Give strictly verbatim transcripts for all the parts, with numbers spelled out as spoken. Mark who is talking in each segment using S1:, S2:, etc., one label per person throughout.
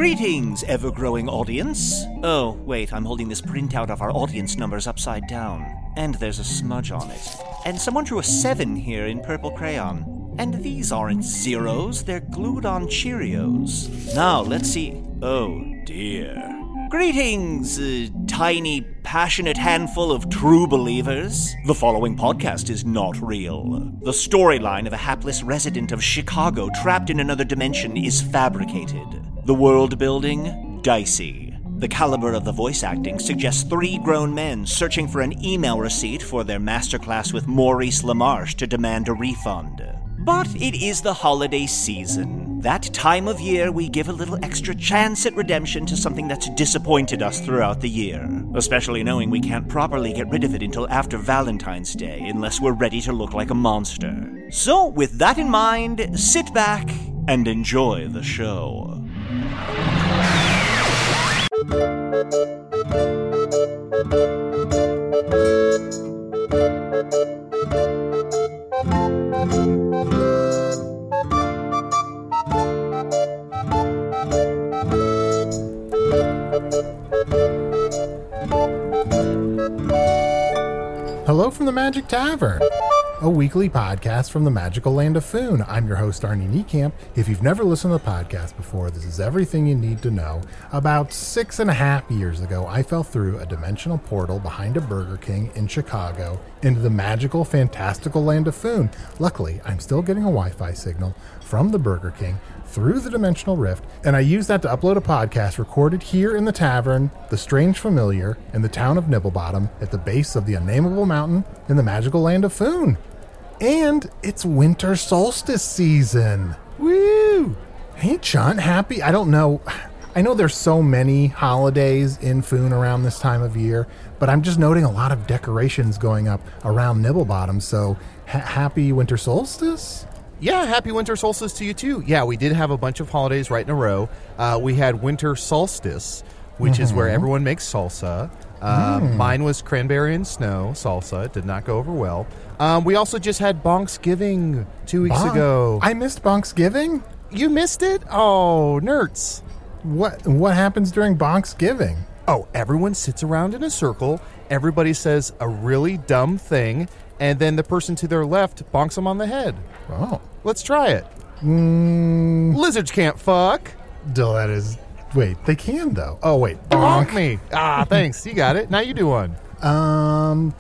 S1: Greetings, ever-growing audience. Oh, wait, I'm holding this printout of our audience numbers upside down. And there's a smudge on it. And someone drew a seven here in purple crayon. And these aren't zeros, they're glued on Cheerios. Now, let's see. Oh, dear. Greetings, uh, tiny, passionate handful of true believers. The following podcast is not real. The storyline of a hapless resident of Chicago trapped in another dimension is fabricated. The world building, dicey. The caliber of the voice acting suggests three grown men searching for an email receipt for their masterclass with Maurice LaMarche to demand a refund. But it is the holiday season. That time of year we give a little extra chance at redemption to something that's disappointed us throughout the year. Especially knowing we can't properly get rid of it until after Valentine's Day unless we're ready to look like a monster. So, with that in mind, sit back and enjoy the show.
S2: Hello from the Magic Tavern, a weekly podcast from the magical land of Foon. I'm your host, Arnie Niekamp. If you've never listened to the podcast before, this is everything you need to know. About six and a half years ago, I fell through a dimensional portal behind a Burger King in Chicago into the magical, fantastical land of Foon. Luckily, I'm still getting a Wi-Fi signal from the Burger King through the dimensional rift, and I used that to upload a podcast recorded here in the tavern, The Strange Familiar, in the town of Nibblebottom, at the base of the unnameable mountain in the magical land of Foon. And it's winter solstice season. Woo! Hey, Chunt, happy? I don't know. I know there's so many holidays in Foon around this time of year, but I'm just noting a lot of decorations going up around Nibblebottom, so ha- happy winter solstice?
S3: Yeah, happy winter solstice to you, too. Yeah, we did have a bunch of holidays right in a row. Uh, we had winter solstice, which mm-hmm. is where everyone makes salsa. Uh, mm. Mine was cranberry and snow salsa. It did not go over well. Um, we also just had Bonksgiving two weeks
S2: Bonk.
S3: ago.
S2: I missed Bonksgiving?
S3: You missed it? Oh, nerds.
S2: What, what happens during Bonksgiving?
S3: Oh, everyone sits around in a circle. Everybody says a really dumb thing, and then the person to their left bonks them on the head.
S2: Oh.
S3: Let's try it.
S2: Mm.
S3: Lizards can't fuck.
S2: Duh, that is... Wait, they can, though. Oh, wait.
S3: Bonk, bonk me. Ah, thanks. You got it. Now you do one.
S2: Um...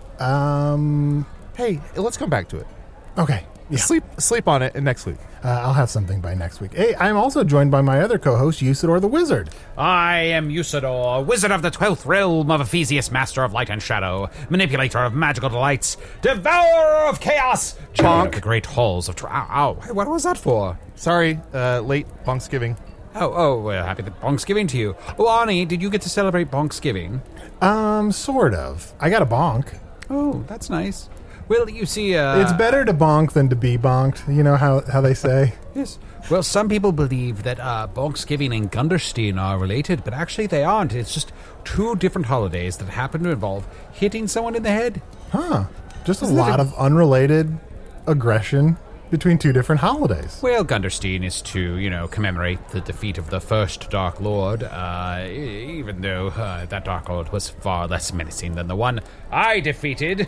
S2: Um...
S3: Hey, let's come back to it.
S2: Okay. Yeah.
S3: Sleep sleep on it and next week.
S2: Uh, I'll have something by next week. Hey, I'm also joined by my other co-host, Usador the Wizard.
S4: I am Usador, wizard of the twelfth realm of Ephesius, master of light and shadow, manipulator of magical delights, devourer of chaos,
S3: Bonk.
S4: the great halls of... Tra- ow, ow, what was that for?
S3: Sorry, uh, late Bonksgiving.
S4: Oh, oh, well, happy Bonksgiving to you. Oh, Arnie, did you get to celebrate Bonksgiving?
S2: Um, sort of. I got a bonk.
S4: Oh, that's nice. Well, you see, uh...
S2: It's better to bonk than to be bonked. You know how, how they say?
S4: Yes. Well, some people believe that uh, Bonksgiving and Gunderstein are related, but actually they aren't. It's just two different holidays that happen to involve hitting someone in the head.
S2: Huh. Just
S4: Isn't
S2: a lot
S4: a-
S2: of unrelated aggression between two different holidays.
S4: Well, Gunderstein is to, you know, commemorate the defeat of the first Dark Lord, uh, even though uh, that Dark Lord was far less menacing than the one I defeated.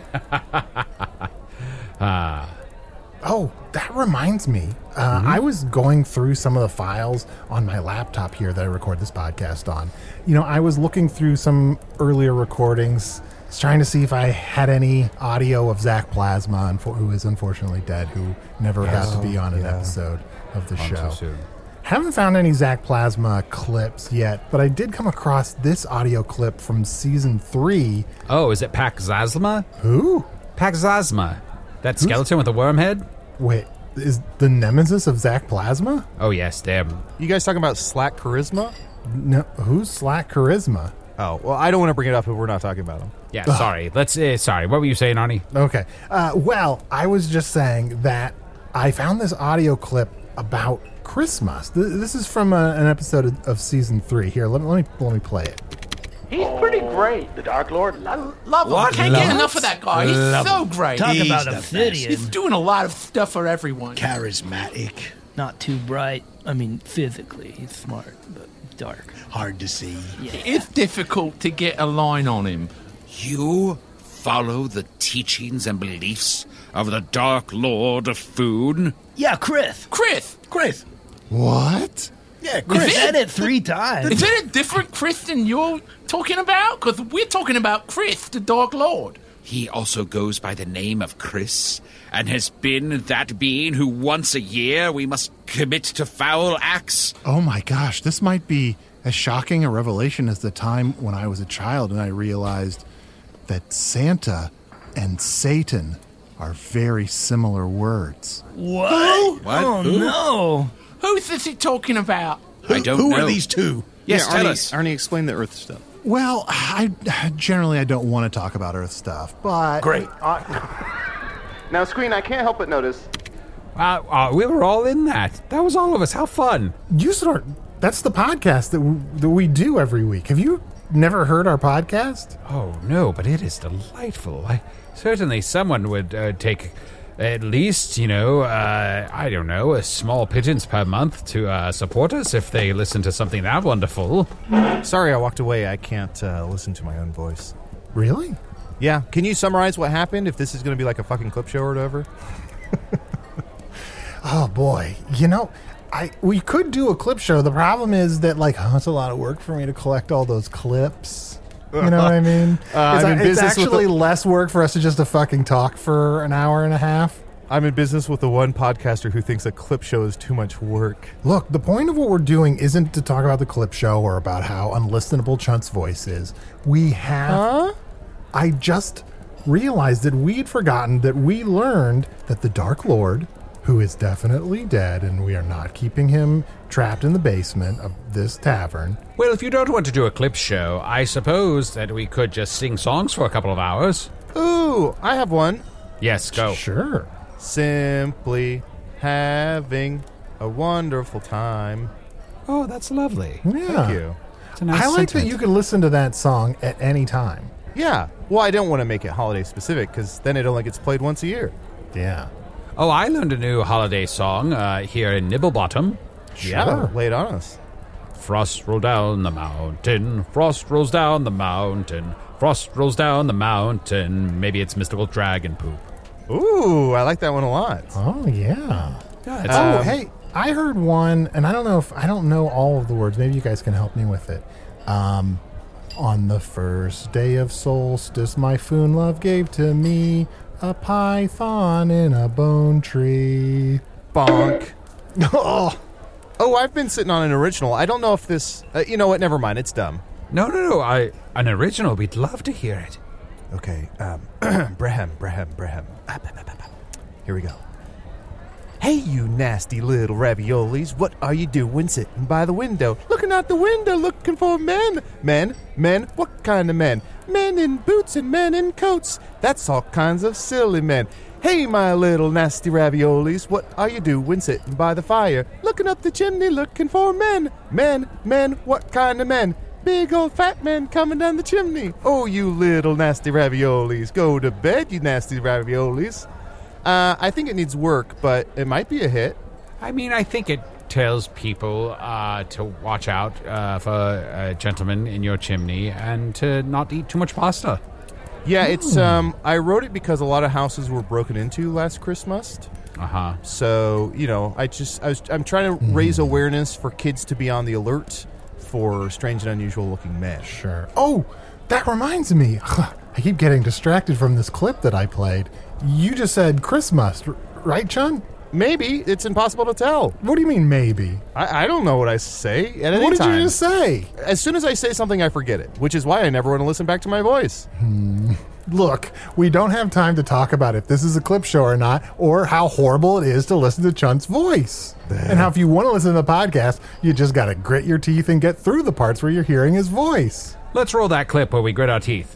S4: uh,
S2: oh, that reminds me. Uh, mm-hmm. I was going through some of the files on my laptop here that I record this podcast on. You know, I was looking through some earlier recordings, trying to see if I had any audio of Zach Plasma, who is unfortunately dead, who never yes. got to be on an
S3: yeah.
S2: episode of the
S4: on
S2: show.
S4: Too soon.
S2: Haven't found any Zach Plasma clips yet, but I did come across this audio clip from season three.
S4: Oh, is it Paxazma?
S2: Who?
S4: Paxazma. That skeleton Who's... with a worm head?
S2: Wait, is the nemesis of Zach Plasma?
S4: Oh, yes, damn.
S3: You guys talking about Slack Charisma?
S2: No, who's Slack Charisma?
S3: Oh, well, I don't want to bring it up if we're not talking about him.
S4: Yeah, Ugh. sorry. Let's. Uh, sorry. What were you saying, Arnie?
S2: Okay. Uh, well, I was just saying that I found this audio clip about Christmas. Th- this is from a, an episode of, of season three. Here, let me let me let me play it.
S5: He's pretty great, the Dark Lord. Lo- love him.
S6: What? Can't
S5: love
S6: get
S5: him.
S6: enough of that guy. He's
S5: love
S6: so
S5: him.
S6: great.
S7: Talk
S5: He's
S7: about
S5: the
S7: a Fidian.
S6: He's doing a lot of stuff for everyone.
S7: Charismatic.
S6: not too bright. I mean, physically, he's smart, but dark.
S7: Hard to see.
S6: Yeah.
S8: It's difficult to get a line on him.
S4: You follow the teachings and beliefs of the Dark Lord of Foon?
S6: Yeah, Chris.
S8: Chris!
S7: Chris.
S2: What?
S7: Yeah,
S6: You
S7: Chris.
S6: said it three times.
S8: Is it a different Chris than you're talking about? Because we're talking about Chris, the Dark Lord.
S4: He also goes by the name of Chris, and has been that being who once a year we must commit to foul acts.
S2: Oh my gosh, this might be as shocking a revelation as the time when I was a child and I realized that Santa and Satan are very similar words.
S6: What?
S4: What?
S6: Oh,
S4: Who?
S6: no.
S8: Who's this he talking about?
S4: I don't
S7: Who
S4: know.
S7: are these two?
S4: Yes,
S3: yeah,
S4: tell
S3: Arnie,
S4: us.
S3: Arnie, explain the Earth stuff.
S2: Well, I generally I don't want to talk about Earth stuff, but
S7: Great.
S3: Now, Screen, I can't help but notice.
S4: Uh, uh, we were all in that. That was all of us. How fun.
S2: you start. That's the podcast that we, that we do every week. Have you never heard our podcast?
S4: Oh, no, but it is delightful. I, certainly someone would uh, take at least, you know, uh, I don't know, a small pittance per month to uh, support us if they listen to something that wonderful.
S3: Sorry, I walked away. I can't uh, listen to my own voice.
S2: Really?
S3: Yeah. Can you summarize what happened if this is going to be like a fucking clip show or whatever?
S2: Oh boy, you know, I we could do a clip show. The problem is that like oh, it's a lot of work for me to collect all those clips. You know what I mean?
S3: Uh, I'm in
S2: it's
S3: business with
S2: actually
S3: the-
S2: less work for us to just to fucking talk for an hour and a half.
S3: I'm in business with the one podcaster who thinks a clip show is too much work.
S2: Look, the point of what we're doing isn't to talk about the clip show or about how unlistenable Chunt's voice is. We have.
S3: Huh?
S2: I just realized that we'd forgotten that we learned that the Dark Lord, who is definitely dead, and we are not keeping him trapped in the basement of this tavern.
S4: Well, if you don't want to do a clip show, I suppose that we could just sing songs for a couple of hours.
S3: Ooh, I have one.
S4: Yes, go.
S2: Sure.
S3: Simply having a wonderful time.
S4: Oh, that's lovely.
S2: Yeah.
S3: Thank you.
S4: It's a nice
S2: I like
S4: sentiment.
S2: that you can listen to that song at any time.
S3: Yeah. Well, I don't want to make it holiday specific because then it only gets played once a year.
S2: Yeah.
S4: Oh, I learned a new holiday song uh, here in Nibblebottom.
S3: Yeah. Lay it on us.
S4: Frost roll down the mountain, frost rolls down the mountain, frost rolls down the mountain. Maybe it's mystical dragon poop.
S3: Ooh, I like that one a lot.
S2: Oh, yeah.
S4: Yeah, it's
S2: Oh,
S3: Um,
S2: hey, I heard one, and I don't know if I don't know all of the words. Maybe you guys can help me with it. Um, on the first day of solstice, my Foon love gave to me a python in a bone tree.
S3: Bonk.
S2: Oh,
S3: Oh, I've been sitting on an original. I don't know if this... Uh, you know what? Never mind. It's dumb.
S4: No, no, no. I an original. We'd love to hear it.
S3: Okay. Um, Brehem, Brehem, Brehem. Ah, bah, bah, bah, bah. Here we go. Hey, you nasty little raviolis. What are you doing sitting by the window? Looking out the window looking for men. Men? Men? What kind of men? Men in boots and men in coats. That's all kinds of silly men. Hey, my little nasty raviolis. What are you doing sitting by the fire? Looking up the chimney looking for men. Men? Men? What kind of men? Big old fat man coming down the chimney. Oh, you little nasty raviolis. Go to bed, you nasty raviolis. Uh, I think it needs work, but it might be a hit.
S4: I mean, I think it tells people uh, to watch out uh, for a gentleman in your chimney and to not eat too much pasta.
S3: Yeah, it's um I wrote it because a lot of houses were broken into last Christmas.
S4: Uh-huh.
S3: So, you know, I just I was I'm trying to raise awareness for kids to be on the alert for strange and unusual looking men.
S2: sure. Oh, that reminds me. I keep getting distracted from this clip that I played. You just said Christmas, r- right, Chun?
S3: Maybe it's impossible to tell.
S2: What do you mean, maybe?
S3: I, I don't know what I say at any
S2: What did
S3: time.
S2: you just say?
S3: As soon as I say something, I forget it, which is why I never want to listen back to my voice.
S2: Look, we don't have time to talk about if this is a clip show or not, or how horrible it is to listen to Chunt's voice. And how if you want to listen to the podcast, you just got to grit your teeth and get through the parts where you're hearing his voice.
S4: Let's roll that clip where we grit our teeth.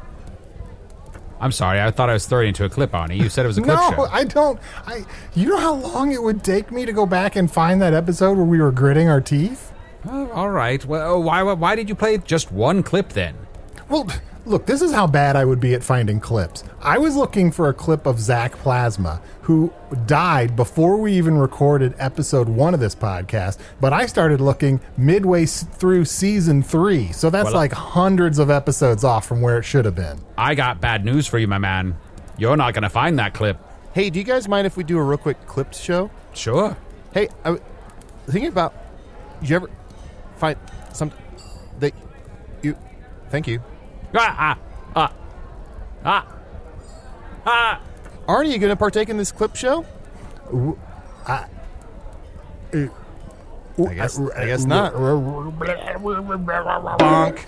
S4: I'm sorry, I thought I was throwing into a clip, Arnie. You said it was a clip
S2: No,
S4: show.
S2: I don't. I. You know how long it would take me to go back and find that episode where we were gritting our teeth?
S4: Oh, all right. Well, why, why why did you play just one clip then?
S2: Well, Look, this is how bad I would be at finding clips. I was looking for a clip of Zach Plasma, who died before we even recorded episode one of this podcast, but I started looking midway s- through season three, so that's
S4: Well,
S2: like hundreds of episodes off from where it should have been.
S4: I got bad news for you, my man. You're not going to find that clip.
S3: Hey, do you guys mind if we do a real quick clips show?
S4: Sure.
S3: Hey, I was thinking about, did you ever find some, that you, thank you.
S4: Ah, ah, ah, ah, ah.
S3: Arnie, you going to partake in this clip show?
S2: I,
S3: I guess, I guess not. Bonk.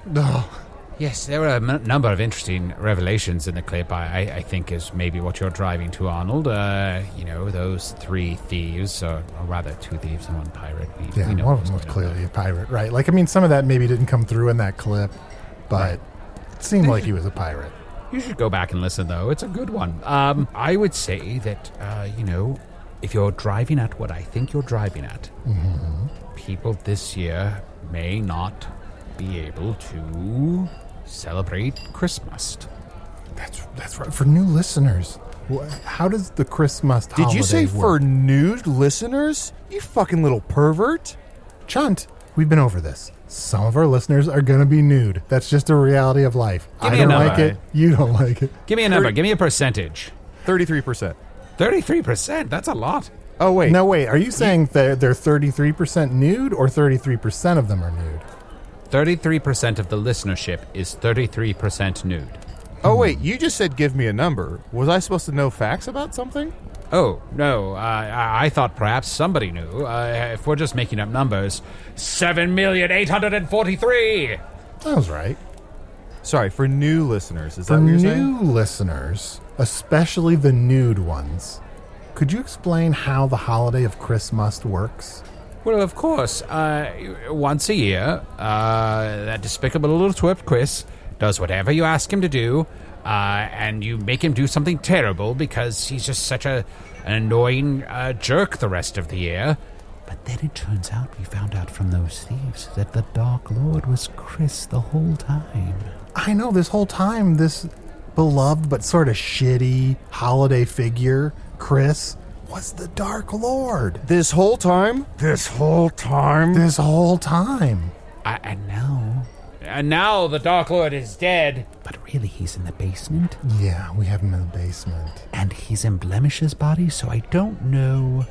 S4: Yes, there were a m- number of interesting revelations in the clip. I, I, I think is maybe what you're driving to, Arnold. Uh, you know, those three thieves, or, or rather, two thieves and one pirate. We,
S2: yeah,
S4: we know
S2: one of
S4: what's
S2: them was
S4: going on
S2: clearly a pirate, right? Like, I mean, some of that maybe didn't come through in that clip, but
S4: Right.
S2: it seemed like he was a pirate.
S4: You should go back and listen, though. It's a good one. Um, I would say that, uh, you know, if you're driving at what I think you're driving at,
S2: Mm-hmm.
S4: people this year may not be able to celebrate Christmas.
S2: That's that's right. For new listeners, wh- how does the Christmas
S3: Did
S2: holiday
S3: you say for
S2: work?
S3: new listeners? You fucking little pervert.
S2: Chunt, we've been over this. Some of our listeners are going to be nude. That's just a reality of life.
S4: Give
S2: I
S4: me
S2: don't
S4: a number.
S2: like it. You don't like it.
S4: Give me a number. Give me a percentage.
S3: thirty-three percent.
S4: thirty-three percent. That's a lot.
S3: Oh, wait.
S2: No, wait. Are you saying they're, they're thirty-three percent nude or thirty-three percent of them are nude?
S4: thirty-three percent of the listenership is thirty-three percent nude.
S3: Oh, wait. You just said give me a number. Was I supposed to know facts about something?
S4: Oh, no. Uh, I, I thought perhaps somebody knew. Uh, if we're just making up numbers, seven million eight hundred forty-three.
S2: That was right.
S3: Sorry, for new listeners. Is
S2: For
S3: that what you're
S2: new
S3: saying?
S2: listeners, especially the nude ones, could you explain how the holiday of Christmas works?
S4: Well, of course. Uh, once a year, uh, that despicable little twerp Chris does whatever you ask him to do, uh, and you make him do something terrible because he's just such a an annoying uh, jerk the rest of the year. But then it turns out we found out from those thieves that the Dark Lord was Chris the whole time.
S2: I know this whole time, this beloved but sort of shitty holiday figure, Chris, was the Dark Lord.
S3: This whole time? This whole time?
S2: This whole time.
S4: Uh, and now... And now the Dark Lord is dead. But really, he's in the basement.
S2: Yeah, we have him in the basement.
S4: And he's in Blemish's body, so I don't know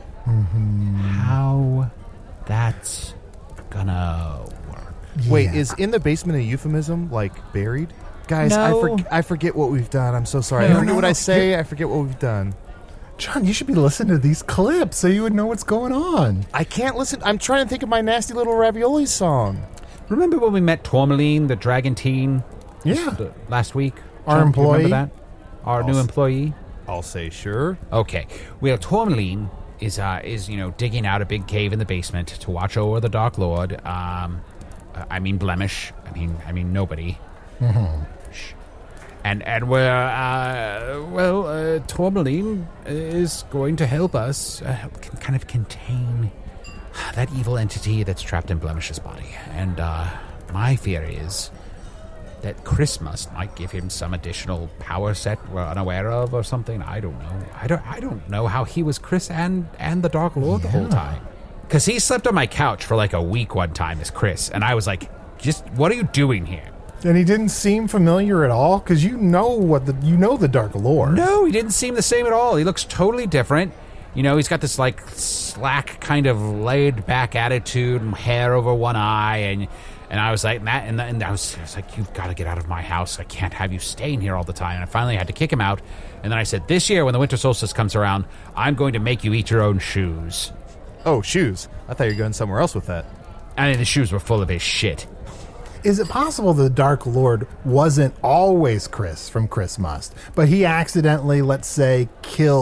S4: how that's gonna work.
S3: Wait,
S2: Yeah.
S3: is in the basement a euphemism, like buried? Guys,
S4: No.
S3: I, for- I forget what we've done. I'm so sorry.
S2: No,
S3: I forget
S2: no,
S3: what
S2: no.
S3: I say. I forget what we've done.
S2: John, you should be listening to these clips so you would know what's going on.
S3: I can't listen. I'm trying to think of my nasty little ravioli song.
S4: Remember when we met Tourmaline, the dragon teen,
S2: Yeah.
S4: the- last week?
S2: Our
S4: John, do you
S2: employee?
S4: remember that? Our new
S3: s-
S4: employee?
S3: I'll say sure.
S4: Okay. Well, Tourmaline is, uh, is you know, digging out a big cave in the basement to watch over the Dark Lord. Um, uh, I mean Blemish. I mean, I mean nobody. Shh. And and we're uh, well, uh, Tourmaline is going to help us uh, c- kind of contain that evil entity that's trapped in Blemish's body. And uh, my fear is that Christmas might give him some additional power set we're unaware of or something. I don't know. I don't. I don't know how he was Chris and and the Dark Lord the whole time. Because he slept on my couch for like a week one time as Chris, and I was like, "Just what are you doing here?"
S2: And he didn't seem familiar at all because you know what the you know the Dark Lord.
S4: No, he didn't seem the same at all. He looks totally different. You know, he's got this like slack kind of laid back attitude and hair over one eye, and and I was like, Matt, and, and I, was, I was like, you've got to get out of my house. I can't have you staying here all the time. And I finally had to kick him out. And then I said, this year when the winter solstice comes around, I'm going to make you eat your own shoes.
S3: Oh, shoes. I thought you were going somewhere else with that.
S4: And the shoes were full of his shit.
S2: Is it possible the Dark Lord wasn't always Chris from Chris Must, but he accidentally, let's say, killed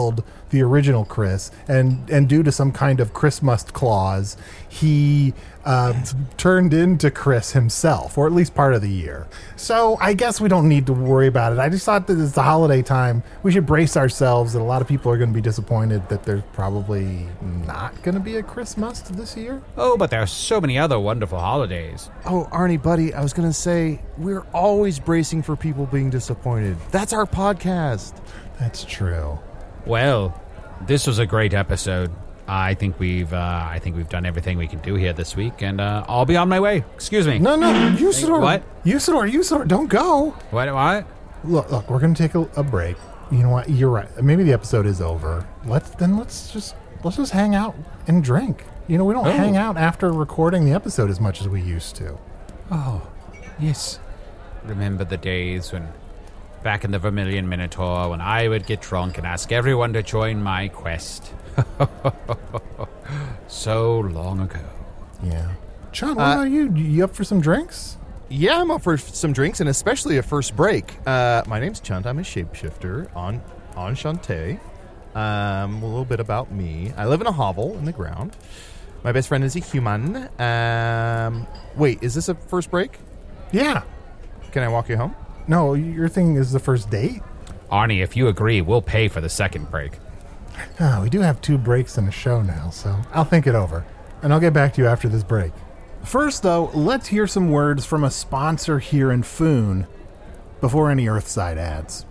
S2: the original Chris, and and due to some kind of Christmas clause, he uh, turned into Chris himself, or at least part of the year. So I guess we don't need to worry about it. I just thought that it's the holiday time. We should brace ourselves that a lot of people are going to be disappointed that there's probably not going to be a Christmas this year.
S4: Oh, but there are so many other wonderful holidays.
S3: Oh, Arnie, buddy, I was going to say, we're always bracing for people being disappointed. That's our podcast.
S2: That's true.
S4: Well, this was a great episode. I think we've uh, I think we've done everything we can do here this week, and uh, I'll be on my way. Excuse me.
S2: No, no, Usador.
S4: What?
S2: Usador, Usador, don't go.
S4: What? What?
S2: Look, look, we're going to take a, a break. You know what? You're right. Maybe the episode is over. Let's then let's just let's just hang out and drink. You know, we don't
S4: Oh.
S2: hang out after recording the episode as much as we used to.
S4: Oh, yes. Remember the days when, back in the Vermilion Minotaur, when I would get drunk and ask everyone to join my quest. So long ago.
S2: Yeah. Sean, what
S3: Uh,
S2: about you? You up for some drinks?
S3: Yeah, I'm up for some drinks, and especially a first break. Uh, my name's Chunt. I'm a shapeshifter on Enchante. Um, a little bit about me. I live in a hovel in the ground. My best friend is a human. Um, wait, is this a first break?
S2: Yeah.
S3: Can I walk you home?
S2: No, your thing is the first date?
S4: Arnie, if you agree, we'll pay for the second break.
S2: Oh, we do have two breaks in a show now, so I'll think it over. And I'll get back to you after this break. First, though, let's hear some words from a sponsor here in Foon before any Earthside ads.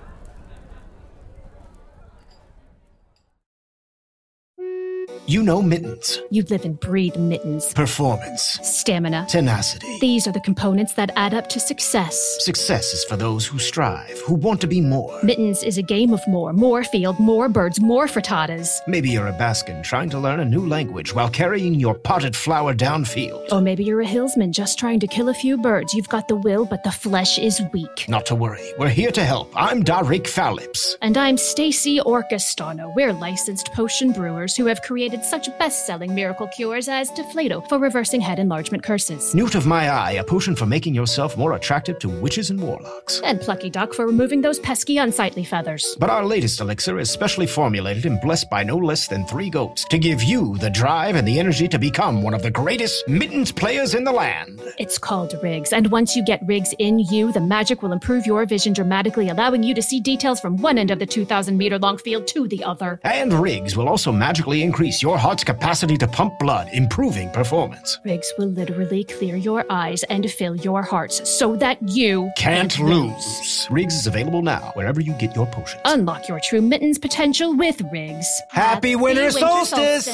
S7: You know Mittens.
S9: You live and breathe Mittens.
S7: Performance.
S9: Stamina.
S7: Tenacity.
S9: These are the components that add up to success.
S7: Success is for those who strive, who want to be more.
S9: Mittens is a game of more. More field, more birds, more frittatas.
S7: Maybe you're a Baskin trying to learn a new language while carrying your potted flour downfield.
S9: Or maybe you're a hillsman just trying to kill a few birds. You've got the will, but the flesh is weak.
S7: Not to worry. We're here to help. I'm Darik Phalips.
S9: And I'm Stacy Orcastano. We're licensed potion brewers who have created such best-selling miracle cures as Deflato for reversing head enlargement curses.
S7: Newt of my eye, a potion for making yourself more attractive to witches and warlocks.
S9: And Plucky Duck for removing those pesky unsightly feathers.
S7: But our latest elixir is specially formulated and blessed by no less than three goats to give you the drive and the energy to become one of the greatest Mittens players in the land.
S9: It's called Rigs, and once you get Rigs in you, the magic will improve your vision dramatically, allowing you to see details from one end of the two thousand meter long field to the other.
S7: And Rigs will also magically increase your heart's capacity to pump blood, improving performance.
S9: Rigs will literally clear your eyes and fill your hearts so that you
S7: Can't lose. Rigs is available now wherever you get your potions.
S9: unlock your true Mittens potential with Rigs.
S1: Happy winter solstice!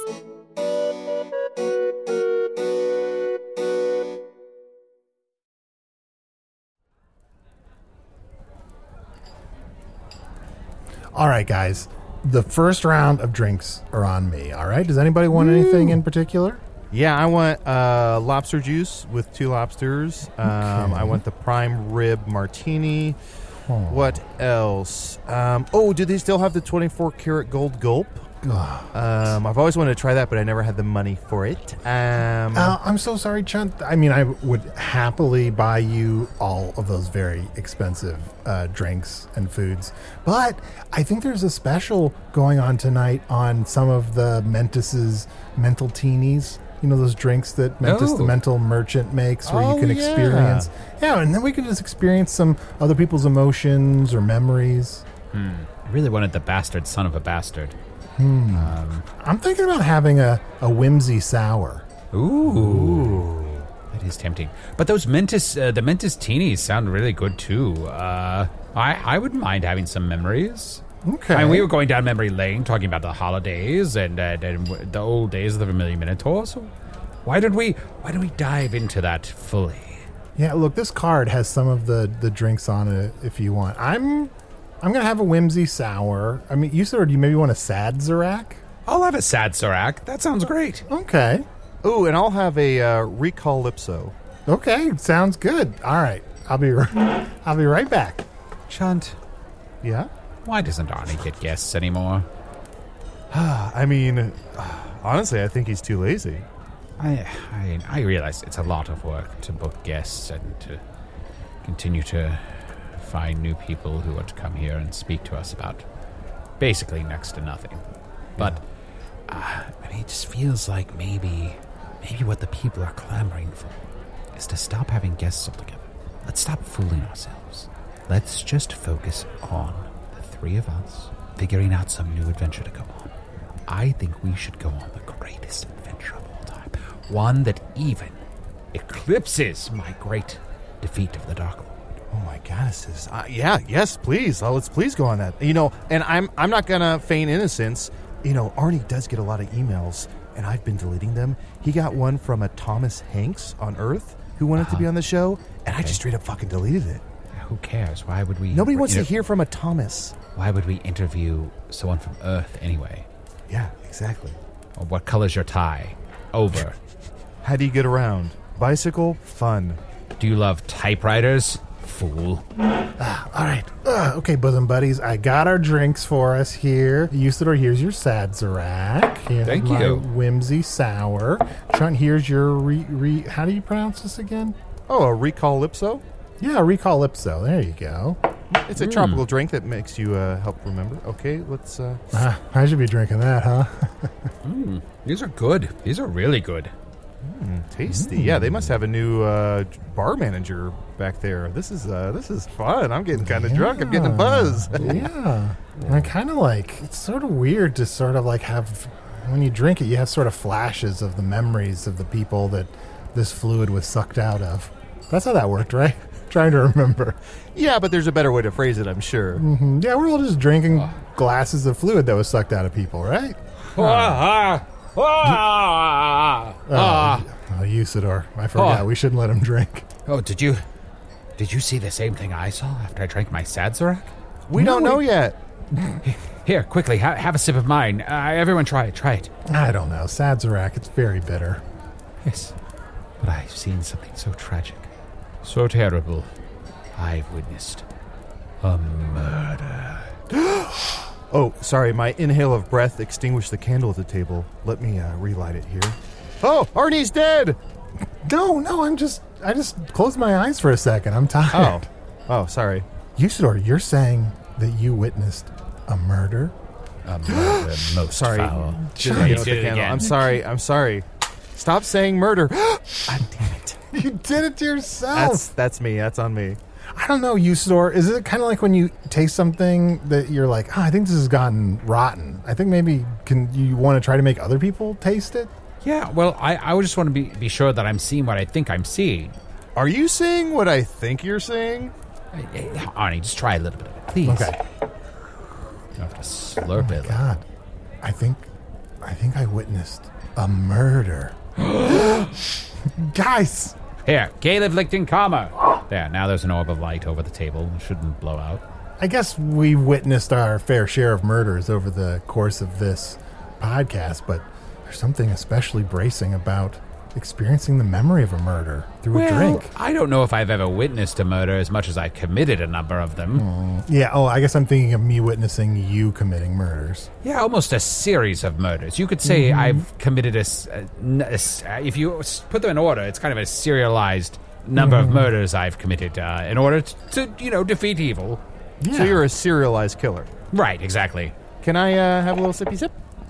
S2: All right, guys. The first round of drinks are on me, all right? Does anybody want anything in particular?
S3: Yeah, I want uh, lobster juice with two lobsters. Um,
S2: Okay.
S3: I want the prime rib martini.
S2: Oh.
S3: What else? Um, oh, do they still have the twenty-four karat gold gulp? Um, I've always wanted to try that, but I never had the money for it. Um,
S2: Uh, I'm so sorry, Chunt. I mean, I would happily buy you all of those very expensive uh, drinks and foods, but I think there's a special going on tonight on some of the Mentis's mental teenies. You know, those drinks that Mentis,
S4: Oh.
S2: the mental merchant, makes where
S3: Oh,
S2: you can
S3: yeah.
S2: experience. Yeah, and then we can just experience some other people's emotions or memories.
S4: I really wanted the bastard son of a bastard.
S2: I'm thinking about having a, a whimsy sour.
S4: Ooh. That is tempting. But those Mentis, uh, the Mentis teenies sound really good too. Uh, I, I wouldn't mind having some memories.
S2: Okay.
S4: I mean, we were going down memory lane talking about the holidays and, uh, and the old days of the Vermilion Minotaur. So why don't we why don't we dive into that fully?
S2: Yeah, look, this card has some of the, the drinks on it if you want. I'm I'm gonna have a whimsy sour. I mean, you said, do you maybe want a sad Zorak?
S4: I'll have a sad Zorak. That sounds great.
S2: Okay.
S3: oh, and I'll have a uh, Recalypso.
S2: Okay, sounds good. All right, I'll be r- I'll be right back.
S4: Chunt,
S3: Yeah?
S4: why doesn't Arnie get guests anymore?
S3: I mean, honestly, I think he's too lazy.
S4: I, I I realize it's a lot of work to book guests and to continue to find new people who want to come here and speak to us about basically next to nothing. But uh, I mean, it just feels like maybe, maybe what the people are clamoring for is to stop having guests altogether. Let's stop fooling ourselves. Let's just focus on the three of us figuring out some new adventure to go on. I think we should go on the greatest adventure of all time. One that even eclipses my great defeat of the Dark Lord.
S3: Oh my goddesses! Uh, yeah, yes, please. Uh, let's please go on that. You know, and I'm I'm not gonna feign innocence. You know, Arnie does get a lot of emails, and I've been deleting them. He got one from a Thomas Hanks on Earth who wanted uh-huh. to be on the show, and okay. I just straight up fucking deleted it.
S4: Who cares? Why would we?
S3: Nobody wants
S4: inter-
S3: to hear from a Thomas.
S4: Why would we interview someone from Earth anyway?
S3: Yeah, exactly.
S4: Or what color's your tie? Over.
S3: How do you get around? Bicycle? Fun.
S4: Do you love typewriters? Fool.
S2: Ah, all right. Uh, okay, bosom buddies, I got our drinks for us here. Usador, here's your Sadzerac. Here's
S4: Thank
S2: my
S4: you.
S2: Whimsy Sour. Chunt, here's your re, re... How do you pronounce this again?
S3: Oh, a Recalypso?
S2: Yeah, Recalypso. There you go.
S3: It's a mm. tropical drink that makes you uh, help remember. Okay, let's... Uh...
S2: Ah, I should be drinking that, huh?
S4: mm, these are good. These are really good.
S3: Mm, tasty. Mm. Yeah, they must have a new uh, bar manager back there. This is uh, this is fun. I'm getting kind of yeah. drunk. I'm getting a buzz.
S2: yeah. And I kind of like, it's sort of weird to sort of like have, when you drink it, you have sort of flashes of the memories of the people that this fluid was sucked out of. That's how that worked, right? Trying to remember.
S3: Yeah, but there's a better way to phrase it, I'm sure.
S2: Mm-hmm. Yeah, we're all just drinking oh. glasses of fluid that was sucked out of people, right?
S4: Huh. Ah,
S2: ah. Oh, oh, Usador. I forgot. Oh. We shouldn't let him drink.
S4: Oh, did you did you see the same thing I saw after I drank my Sadzerac?
S3: We no, don't know we... yet.
S4: Here, quickly, ha- have a sip of mine. Uh, everyone try it, try it.
S2: I don't know. Sadzerac, it's very bitter.
S4: Yes, but I've seen something so tragic, so terrible. I've witnessed a murder.
S3: Oh, sorry, my inhale of breath extinguished the candle at the table. Let me uh, relight it here. Oh, Arnie's dead!
S2: No, no, I'm just, I just closed my eyes for a second. I'm tired.
S3: Oh, oh, sorry.
S2: Usador, you're saying that you witnessed a murder?
S4: A murder most
S3: sorry.
S4: foul.
S3: Did I the candle. I'm sorry, I'm sorry. Stop saying murder. God damn it.
S2: You did it to yourself.
S3: That's, that's me, that's on me.
S2: I don't know, Usador. Is it kind of like when you taste something that you're like, oh, I think this has gotten rotten. I think maybe can you want to try to make other people taste it?
S4: Yeah, well, I, I just want to be, be sure that I'm seeing what I think I'm seeing.
S3: Are you seeing what I think you're seeing?
S4: Hey, hey, Arnie, just try a little bit of it, please.
S2: Okay.
S4: You have to slurp
S2: oh
S4: it.
S2: God, I think, I think I witnessed a murder. Guys!
S4: Here, Caleb Lichten Karma. There, now there's an orb of light over the table. It shouldn't blow out.
S2: I guess we witnessed our fair share of murders over the course of this podcast, but there's something especially bracing about experiencing the memory of a murder through
S4: well,
S2: a drink.
S4: I don't know if I've ever witnessed a murder as much as I've committed a number of them.
S2: Mm. Yeah, oh, I guess I'm thinking of me witnessing you committing murders.
S4: Yeah, almost a series of murders. You could say mm-hmm. I've committed a, a, a... If you put them in order, it's kind of a serialized number mm-hmm. of murders I've committed uh, in order to, to, you know, defeat evil.
S3: Yeah. So you're a serialized killer.
S4: Right, exactly.
S3: Can I uh, have a little sippy sip?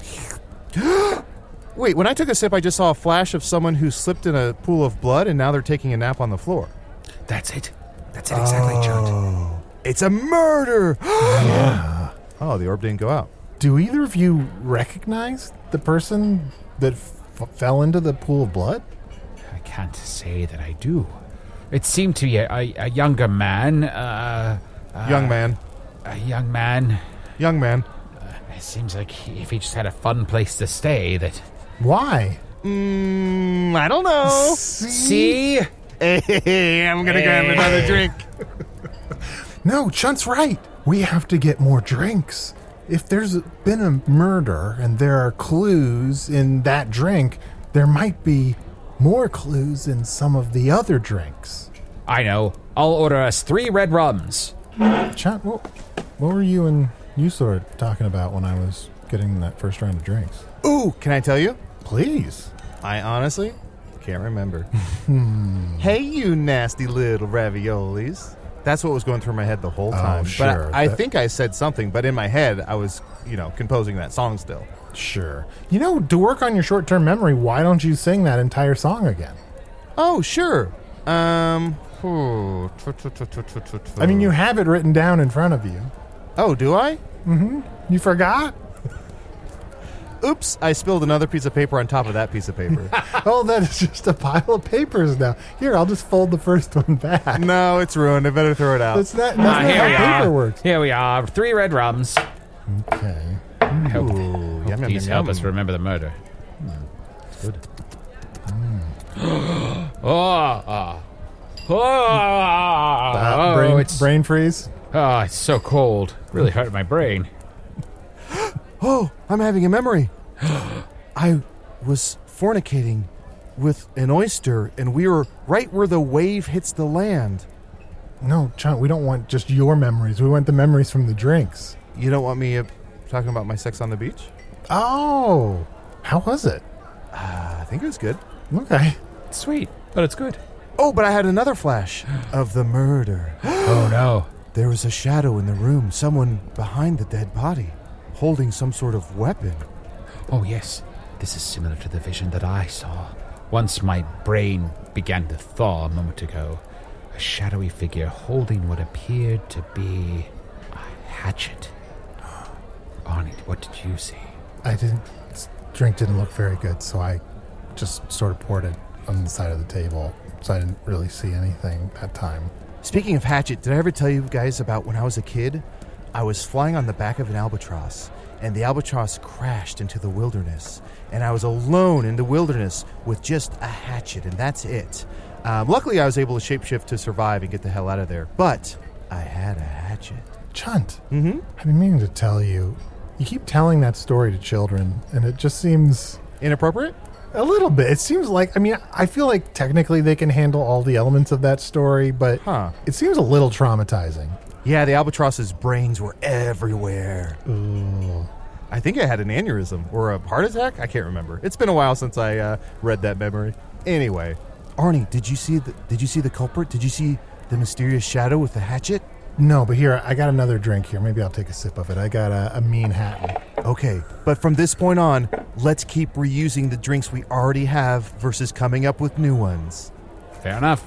S3: Wait, when I took a sip, I just saw a flash of someone who slipped in a pool of blood, and now they're taking a nap on the floor.
S4: That's it. That's it exactly, oh.
S3: Chunt. It's a murder!
S2: Yeah.
S3: Oh, the orb didn't go out.
S2: Do either of you recognize the person that f- fell into the pool of blood?
S4: I can't say that I do. It seemed to be a, a, a younger man. Uh, uh,
S3: young man.
S4: A young man.
S3: Young man.
S4: Uh, it seems like he, if he just had a fun place to stay, that...
S2: Why?
S3: Mm, I don't know.
S4: See?
S3: Hey, I'm going to hey. grab another drink.
S2: No, Chunt's right. We have to get more drinks. If there's been a murder and there are clues in that drink, there might be more clues in some of the other drinks.
S4: I know. I'll order us three red rums.
S2: Chunt, what, what were you and Usador talking about when I was getting that first round of drinks?
S3: Ooh, can I tell you?
S2: Please.
S3: I honestly can't remember. Hey, you nasty little raviolis. That's what was going through my head the whole
S2: Oh,
S3: time.
S2: sure.
S3: But I, I
S2: That-
S3: think I said something, but in my head, I was, you know, composing that song still.
S2: Sure. You know, to work on your short-term memory, why don't you sing that entire song again?
S3: Oh, sure. Um.
S2: I mean, you have it written down in front of you.
S3: Oh, do I?
S2: You forgot?
S3: Oops, I spilled another piece of paper on top of that piece of paper.
S2: Oh, that is just a pile of papers now. Here, I'll just fold the first one back.
S3: No, it's ruined. I better throw it out.
S2: That's not, that's
S4: Ah,
S2: not
S4: here we
S2: how paper
S4: are.
S2: works.
S4: Here we are. Three red rums.
S2: Okay.
S4: I hope,
S3: Ooh,
S4: hope
S3: yum, yum,
S4: these
S3: yum,
S4: help
S3: yum.
S4: us remember the murder. Good. oh, ah. oh,
S2: Uh,
S4: oh,
S2: brain,
S4: it's
S2: brain freeze.
S4: oh, it's so cold. Really hurt my brain.
S3: Oh, I'm having a memory. I was fornicating with an oyster, and we were right where the wave hits the land.
S2: No, John, we don't want just your memories. We want the memories from the drinks.
S3: You don't want me uh, talking about my sex on the beach?
S2: Oh, how was it?
S3: Uh, I think it was good.
S2: Okay.
S4: Sweet, but it's good.
S3: Oh, but I had another flash of the murder.
S4: Oh no.
S3: There was a shadow in the room, someone behind the dead body, holding some sort of weapon.
S4: Oh yes, this is similar to the vision that I saw. Once my brain began to thaw a moment ago, a shadowy figure holding what appeared to be a hatchet. Arnie, what did you see?
S2: I didn't. This drink didn't look very good, so I just sort of poured it on the side of the table. So I didn't really see anything that time.
S3: Speaking of hatchet, did I ever tell you guys about when I was a kid? I was flying on the back of an albatross, and the albatross crashed into the wilderness, and I was alone in the wilderness with just a hatchet, and that's it. Um, luckily, I was able to shapeshift to survive and get the hell out of there, but I had a hatchet.
S2: Chunt,
S3: Mm-hmm.
S2: I've been meaning to tell you. You keep telling that story to children, and it just seems
S3: Inappropriate?
S2: a little bit. It seems like, I mean, I feel like technically they can handle all the elements of that story, but
S3: Huh.
S2: it seems a little traumatizing.
S3: Yeah, the albatross's brains were everywhere.
S2: Ooh.
S3: I think I had an aneurysm or a heart attack. I can't remember. It's been a while since I uh, read that memory. Anyway, Arnie, did you see the Did you see the culprit? Did you see the mysterious shadow with the hatchet?
S2: No, but here, I got another drink here. Maybe I'll take a sip of it. I got a, a mean Hatton.
S3: Okay, but from this point on, let's keep reusing the drinks we already have versus coming up with new ones.
S4: Fair enough.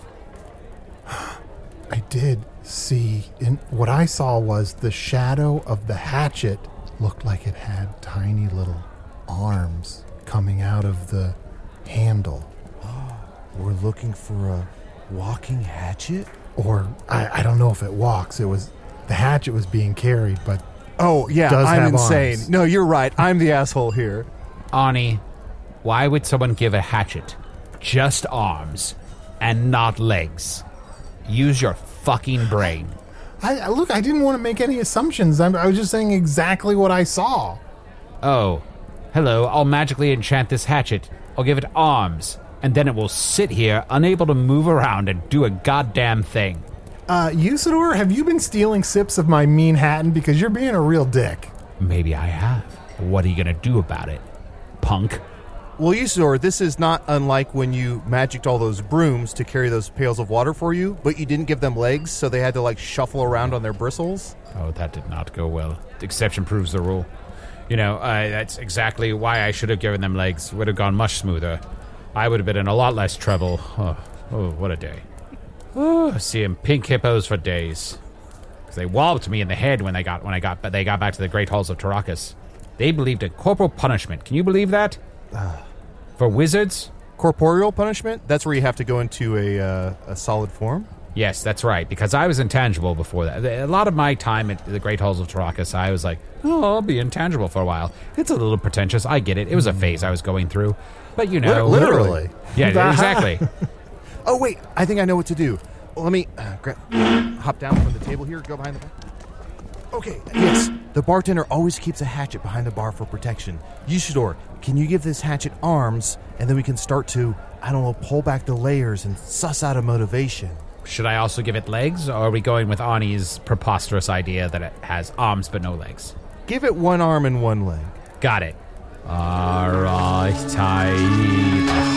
S2: I did see, in what I saw was the shadow of the hatchet looked like it had tiny little arms coming out of the handle.
S3: We're looking for a walking hatchet?
S2: Or, I, I don't know if it walks. It was, the hatchet was being carried, but
S3: Oh, yeah,
S2: Does
S3: I'm
S2: have
S3: insane.
S2: arms.
S3: No, you're right. I'm the asshole here.
S4: Arnie, why would someone give a hatchet just arms and not legs? Use your fucking brain.
S2: I, I look, I didn't want to make any assumptions. I, I was just saying exactly what I saw.
S4: Oh, hello, I'll magically enchant this hatchet. I'll give it arms, and then it will sit here unable to move around and do a goddamn thing.
S2: Uh, Usador, have you been stealing sips of my mean Hatton? Because you're being a real dick.
S4: Maybe I have. What are you gonna do about it, punk?
S3: Well, Usador, this is not unlike when you magicked all those brooms to carry those pails of water for you, but you didn't give them legs, so they had to, like, shuffle around on their bristles.
S4: Oh, that did not go well. The exception proves the rule. You know, uh, that's exactly why I should have given them legs. Would have gone much smoother. I would have been in a lot less trouble. Oh, oh what a day. Oh, seeing pink hippos for days. 'Cause they walloped me in the head when they got when I got but they got back to the Great Halls of Tarakas. They believed in corporal punishment. Can you believe that? For wizards?
S3: Corporeal punishment? That's where you have to go into a, uh, a solid form?
S4: Yes, that's right, because I was intangible before that. A lot of my time at the Great Halls of Tarakas, I was like, oh, I'll be intangible for a while. It's a little pretentious, I get it. It was a phase I was going through. But, you know...
S2: Literally.
S4: Yeah, exactly.
S3: Oh, wait, I think I know what to do. Let me uh, gra- hop down from the table here, go behind the bar. Okay, yes, the bartender always keeps a hatchet behind the bar for protection. Usador, can you give this hatchet arms, and then we can start to, I don't know, pull back the layers and suss out a motivation?
S4: Should I also give it legs, or are we going with Ani's preposterous idea that it has arms but no legs?
S3: Give it one arm and one leg.
S4: Got it. Alright,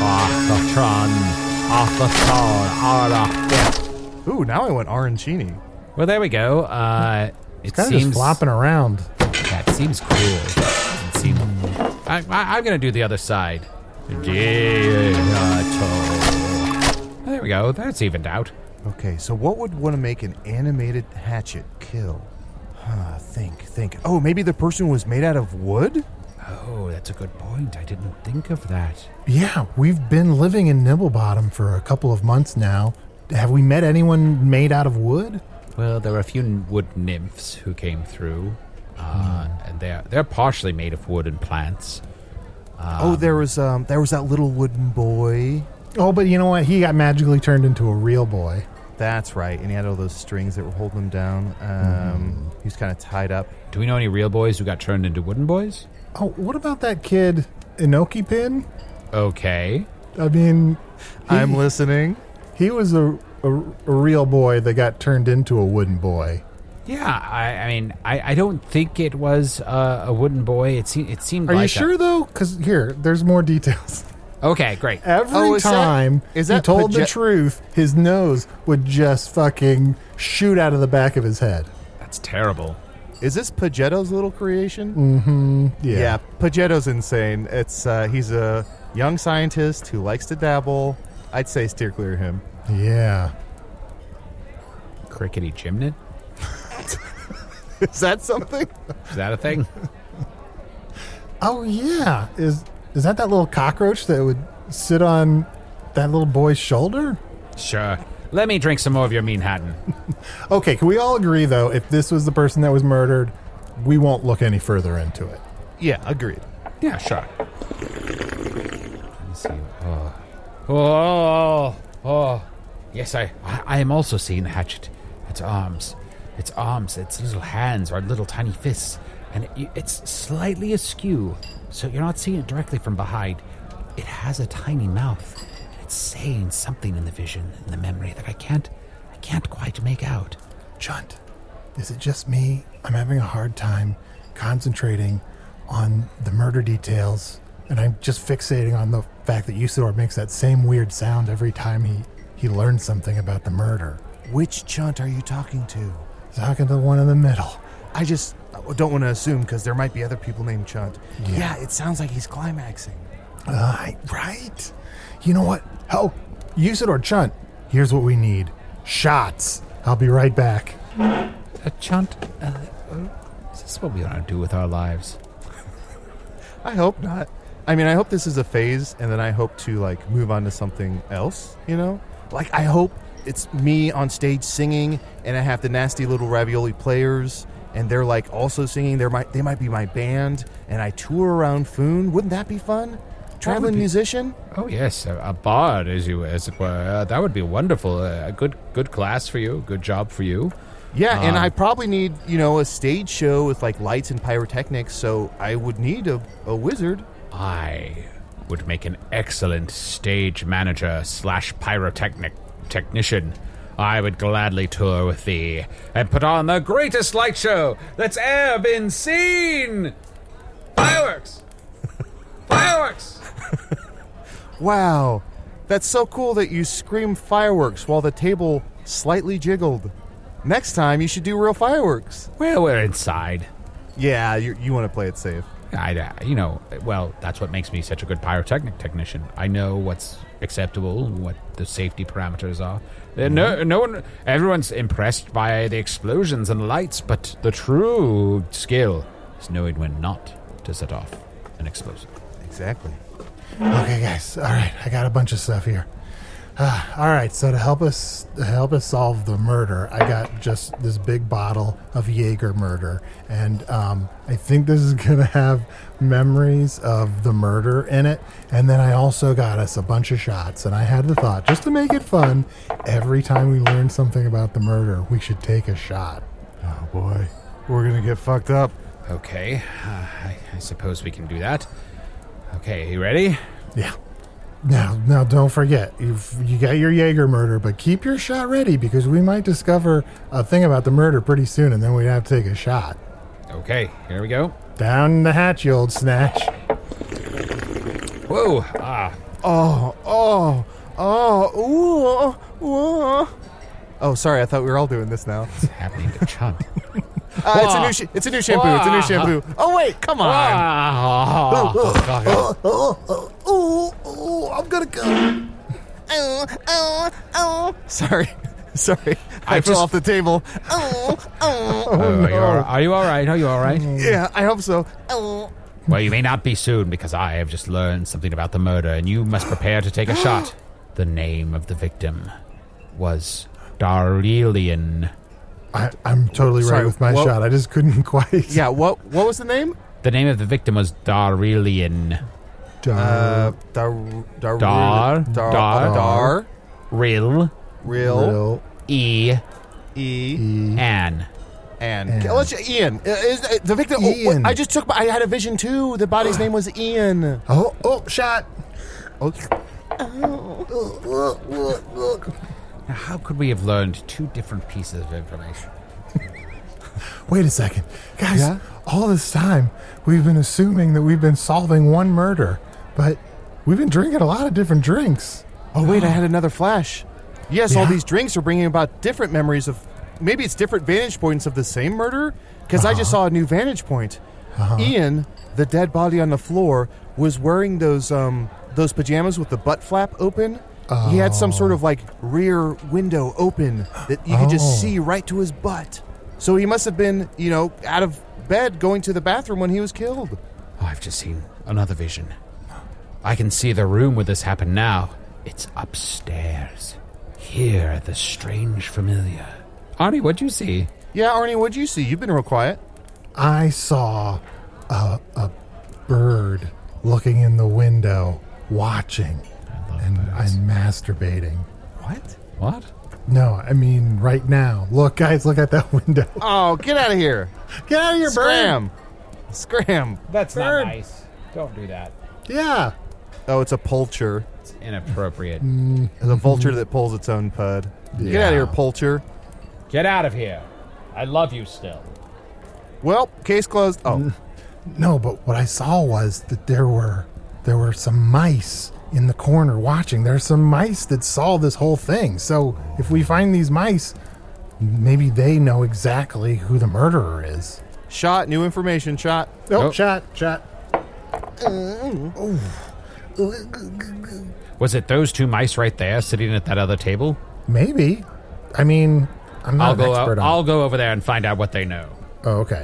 S3: Ooh, now I want arancini.
S4: Well, there we go. Uh, it
S2: Kind of
S4: seems
S2: just flopping around.
S4: That seems cool. Doesn't seem. I, I, I'm going to do the other side. There we go. That's evened out.
S3: Okay, so what would want to make an animated hatchet kill? Huh, think, think. Oh, maybe the person was made out of wood?
S4: Oh, that's a good point. I didn't think of that.
S2: Yeah, we've been living in Nibblebottom for a couple of months now. Have we met anyone made out of wood?
S4: Well, there were a few wood nymphs who came through, uh, mm. and they're they're partially made of wood and plants. Um,
S3: oh, there was um, there was that little wooden boy.
S2: Oh, but you know what? He got magically turned into a real boy.
S3: That's right, and he had all those strings that were holding him down. Um, mm. He was kind of tied up.
S4: Do we know any real boys who got turned into wooden boys?
S2: Oh, what about that kid, Inoki Pin?
S4: Okay.
S2: I mean... He,
S3: I'm listening.
S2: He was a, a, a real boy that got turned into a wooden boy.
S4: Yeah, I, I mean, I, I don't think it was uh, a wooden boy. It, se- it seemed
S2: Are
S4: like
S2: you sure,
S4: a-
S2: though? Because here, there's more details.
S4: Okay, great.
S2: Every
S3: oh, is
S2: time
S3: that, is
S2: he
S3: that
S2: told
S3: proje-
S2: the truth, his nose would just fucking shoot out of the back of his head.
S4: That's terrible.
S3: Is this Pagetto's little creation?
S2: Mm-hmm. Yeah.
S3: Yeah, Pagetto's insane. It's uh, he's a young scientist who likes to dabble. I'd say steer clear of him.
S2: Yeah.
S4: Crickety Gymnid?
S3: Is that something?
S4: Is that a thing?
S2: Oh, yeah. Is is that that little cockroach that would sit on that little boy's shoulder?
S4: Sure. Let me drink some more of your mean Hatton.
S2: Okay, can we all agree, though, if this was the person that was murdered, we won't look any further into it?
S3: Yeah, agreed.
S4: Yeah, sure. Let me see. Oh. Oh. Oh. Yes, I, I, I am also seeing the hatchet. Its arms. Its arms, its little hands are little tiny fists. And it, it's slightly askew, so you're not seeing it directly from behind. It has a tiny mouth. It's saying something in the vision, in the memory that I can't, I can't quite make out.
S2: Chunt, is it just me? I'm having a hard time concentrating on the murder details, and I'm just fixating on the fact that Usador makes that same weird sound every time he, he learns something about the murder.
S3: Which Chunt are you talking to?
S2: Talking to the one in the middle.
S3: I just don't want to assume, because there might be other people named Chunt.
S2: Yeah,
S3: yeah it sounds like he's climaxing.
S2: Uh, right. You know what? Oh, Usador Chunt, here's what we need. Shots. I'll be right back.
S4: Uh, Chunt, uh, is this what we want to do with our lives?
S3: I hope not. I mean, I hope this is a phase, and then I hope to, like, move on to something else, you know? Like, I hope it's me on stage singing, and I have the nasty little ravioli players, and they're, like, also singing. They're my, they might be my band, and I tour around Foon. Wouldn't that be fun? Traveling
S4: be,
S3: musician?
S4: Oh, yes, a, a bard, as you as it were. Uh, that would be wonderful. Uh, a good good class for you, good job for you.
S3: Yeah, um, and I probably need, you know, a stage show with, like, lights and pyrotechnics, so I would need a, a wizard.
S4: I would make an excellent stage manager slash pyrotechnic technician. I would gladly tour with thee and put on the greatest light show that's ever been seen. Fireworks! Fireworks!
S3: Wow, that's so cool that you scream fireworks while the table slightly jiggled. Next time, you should do real fireworks.
S4: Well, we're inside.
S3: Yeah, you, you want to play it safe.
S4: I, you know, well, that's what makes me such a good pyrotechnic technician. I know what's acceptable, what the safety parameters are. Mm-hmm. No, no one, everyone's impressed by the explosions and lights, but the true skill is knowing when not to set off an explosive.
S3: Exactly.
S2: Okay, guys. All right, I got a bunch of stuff here. Uh, all right, so to help us to help us solve the murder, I got just this big bottle of Jaeger murder, and um, I think this is gonna have memories of the murder in it. And then I also got us a bunch of shots, and I had the thought, just to make it fun, every time we learn something about the murder, we should take a shot.
S3: Oh boy, we're gonna get fucked up.
S4: Okay, uh, I, I suppose we can do that. Okay, you ready?
S2: Yeah. Now, now, don't forget, you've, you got your Jaeger murder, but keep your shot ready, because we might discover a thing about the murder pretty soon, and then we'd have to take a shot.
S4: Okay, here we go.
S2: Down the hatch, you old snatch.
S4: Whoa! Ah.
S3: Oh, oh, oh, ooh, ooh. Oh, sorry. I thought we were all doing this now.
S4: What's happening to Chunk?
S3: Uh, it's a new sh- it's a new shampoo. It's a new shampoo. Oh wait, come on.
S4: Oh,
S2: Oh, oh, oh, oh, oh, I'm gonna go.
S3: Oh, oh, oh. Sorry, sorry. I,
S4: I
S3: fell
S4: just-
S3: off the table. Oh, oh.
S4: Oh, are, you all, are you all right? Are you all right?
S3: Yeah, I hope so. Oh.
S4: Well, you may not be soon because I have just learned something about the murder, and you must prepare to take a shot. The name of the victim was Darelian.
S2: I, I'm totally
S3: Sorry,
S2: right with my
S3: what-
S2: shot. I just couldn't quite.
S3: Yeah. What What was the name?
S4: The name of the victim was Darelian.
S3: Uh, dar, dar,
S4: Dar,
S3: dar,
S4: dar,
S3: dar,
S4: Ril,
S3: real,
S2: Real
S4: E,
S3: e,
S4: An.
S3: and
S2: And.
S3: let's Ian. Uh, Is uh, the victim? Oh,
S2: Ian.
S3: I just took. my- I had a vision too. The body's name was Ian.
S2: Oh, oh, shot.
S3: Oh,
S4: Now, how could we have learned two different pieces of information?
S2: Wait a second. Guys,
S3: Yeah?
S2: all this time, we've been assuming that we've been solving one murder, but we've been drinking a lot of different drinks.
S3: oh wait, I had another flash. Yes, all
S2: Yeah?
S3: these drinks are bringing about different memories of. Maybe it's different vantage points of the same murder. Because I just saw a new vantage point. Ian, the dead body on the floor, was wearing those um those pajamas with the butt flap open. He had some sort of like rear window open that you could
S2: Oh.
S3: just see right to his butt. So he must have been, you know, out of bed going to the bathroom when he was killed.
S4: Oh, I've just seen another vision. I can see the room where this happened now. It's upstairs. Here, the strange familiar. Arnie, what'd you see?
S3: Yeah, Arnie, what'd you see? You've been real quiet.
S2: I saw a, a bird looking in the window, watching, and I'm masturbating.
S3: What?
S4: What?
S2: No, I mean right now. Look, guys, look at that window.
S3: Oh, get out of here.
S2: Get out of here, bird.
S3: Scram. Scram.
S4: That's
S2: Bird.
S4: not nice. Don't do that.
S2: Yeah.
S3: Oh, it's a poulture.
S4: It's inappropriate.
S3: It's a vulture that pulls its own pud. Get
S2: Yeah.
S3: out of here, poulture.
S4: Get out of here. I love you still.
S3: Well, case closed. Oh,
S2: No, but what I saw was that there were there were some mice in the corner watching. There's some mice that saw this whole thing. So if we find these mice, maybe they know exactly who the murderer is.
S3: shot. New information. Shot.
S2: Oh,
S4: Oh.
S2: shot, shot.
S4: Was it those two mice right there sitting at that other table?
S2: Maybe. I mean, I'm not
S4: I'll
S2: an
S4: go.
S2: expert on.
S4: I'll go over there and find out what they know.
S2: Oh, okay.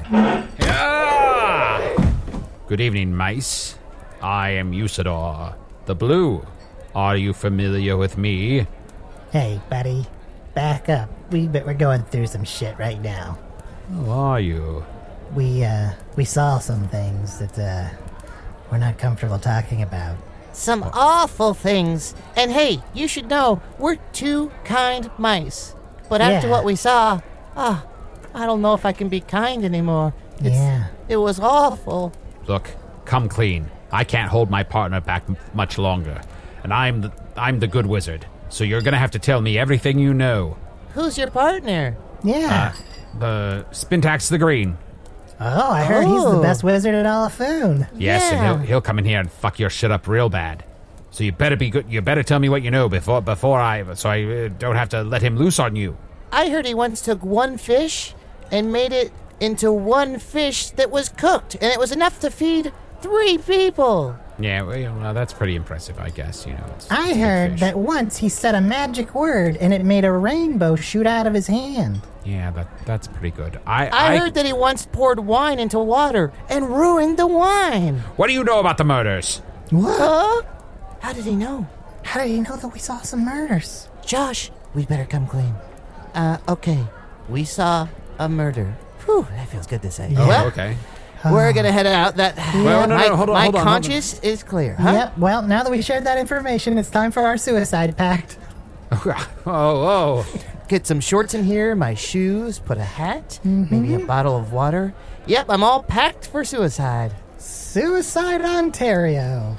S4: Ah! Good evening, mice. I am Usador, the Blue. Are you familiar with me?
S10: Hey, buddy, back up. We we're going through some shit right now.
S4: Who are you?
S10: We uh we saw some things that uh we're not comfortable talking about.
S11: Some awful things. And hey, you should know, we're two kind mice. But after
S10: Yeah.
S11: what we saw, ah, I don't know if I can be kind anymore. It's,
S10: Yeah.
S11: It was awful.
S4: Look, come clean. I can't hold my partner back m- much longer, and I'm the I'm the good wizard. So you're gonna have to tell me everything you know.
S11: Who's your partner?
S10: Yeah.
S4: The Spintax the Green.
S10: oh, I heard he's the
S11: Oh.
S10: best wizard at Alafoon.
S4: Yes, and
S11: Yeah.
S4: he'll he'll come in here and fuck your shit up real bad. So you better be good. You better tell me what you know before before I so I uh, don't have to let him loose on you.
S11: I heard he once took one fish and made it into one fish that was cooked, and it was enough to feed three people.
S4: Yeah, well, you know, that's pretty impressive, I guess. You know, it's,
S10: I
S4: it's a
S10: heard
S4: fish.
S10: that once he said a magic word and it made a rainbow shoot out of his hand.
S4: Yeah, that that's pretty good. I
S11: I, heard that he once poured wine into water and ruined the wine.
S4: What do you know about the murders?
S10: What?
S11: Huh? How did he know?
S10: How did he know that we saw some murders?
S11: Josh, we better come clean. Uh, okay. We saw a murder. Whew, that feels good to say.
S10: Yeah.
S11: Well,
S4: Okay.
S11: we're gonna head out. That
S4: Well, no, no,
S11: my,
S4: hold on,
S11: my
S4: hold on, hold on.
S11: conscience is clear. Huh?
S10: Yep, well, now that we shared that information, it's time for our suicide pact.
S4: Oh, oh.
S11: Get some shorts in here, my shoes, put a hat,
S10: Mm-hmm.
S11: maybe a bottle of water. Yep, I'm all packed for suicide.
S10: Suicide Ontario.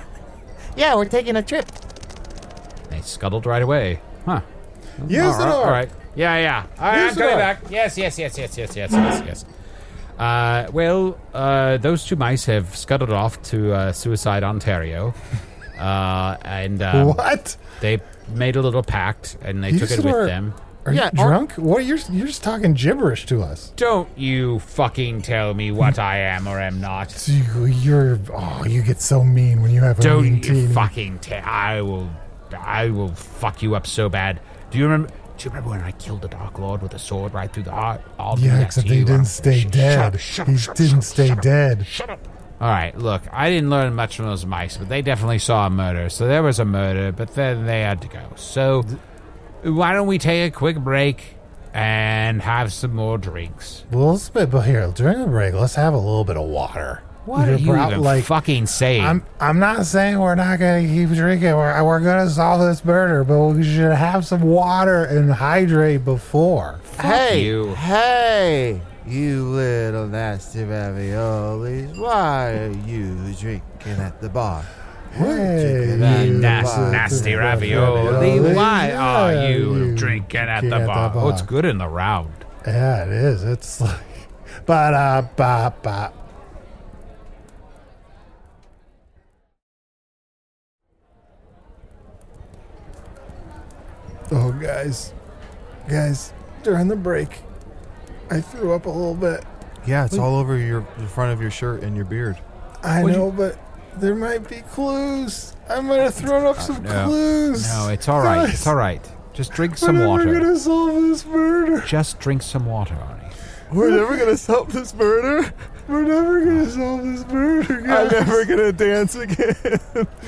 S11: Yeah, we're taking a trip.
S4: They scuttled right away. Huh.
S2: Use
S4: all
S2: the
S4: right,
S2: door.
S4: all right. Yeah, yeah. All right,
S2: Use
S4: I'm
S2: the
S4: coming
S2: door.
S4: back. Yes, yes, yes, yes, yes, yes, yes, yes. Uh, well, uh, those two mice have scuttled off to uh, Suicide Ontario. Uh, and um,
S2: What?
S4: they made a little pact, and they took it with
S2: Usador.
S4: them.
S2: Are
S3: Yeah,
S2: you
S3: Ar-
S2: drunk? What? You're you're just talking gibberish to us.
S4: Don't you fucking tell me what I am or am not.
S2: You, you're oh, you get so mean when you have a
S4: Don't
S2: mean
S4: you
S2: team.
S4: fucking tell. I will. I will fuck you up so bad. Do you remember? Do you remember when I killed the Dark Lord with a sword right through the heart? I'll do
S2: Yeah,
S4: that
S2: except
S4: to
S2: he
S4: you.
S2: didn't
S4: I'll-
S2: stay
S4: Shut
S2: dead.
S4: up, shut up,
S2: He
S4: shut up,
S2: didn't
S4: shut up,
S2: stay
S4: shut up.
S2: dead.
S4: Shut up. All right, look, I didn't learn much from those mice, but they definitely saw a murder. So there was a murder, but then they had to go. So why don't we take a quick break and have some more drinks?
S2: Well, let's but but here during the break, let's have a little bit of water.
S4: What
S2: You're
S4: are you
S2: prob-
S4: even fucking saying?
S2: I'm I'm not saying we're not gonna keep drinking. We're we're gonna solve this murder, but we should have some water and hydrate before.
S3: Hey,
S4: you.
S3: hey, you little nasty raviolis. Why are you drinking at the bar?
S2: Hey,
S3: Drinking at
S2: you
S3: the
S4: Nas-
S3: bar.
S4: nasty
S2: ravioli.
S4: ravioli. Why
S2: Yeah,
S4: are you
S2: you
S4: drinking at
S2: drinking
S4: the
S2: at the
S4: bar?
S2: bar.
S4: Oh, it's good in the round.
S2: Yeah, it is. It's like, ba da ba ba. Oh, guys, guys, during the break, I threw up a little bit.
S3: Yeah, it's all over your the front of your shirt and your beard.
S2: I
S4: What'd
S2: know, but there might be clues. I might have thrown up some
S4: no.
S2: clues.
S4: No, it's all right.
S2: Guys,
S4: It's all right. Just drink some
S2: We're never
S4: water.
S2: gonna solve this murder.
S4: Just drink some water, Arnie.
S3: We're never gonna solve this murder.
S2: We're never gonna solve this murder, guys.
S3: I'm never gonna dance again.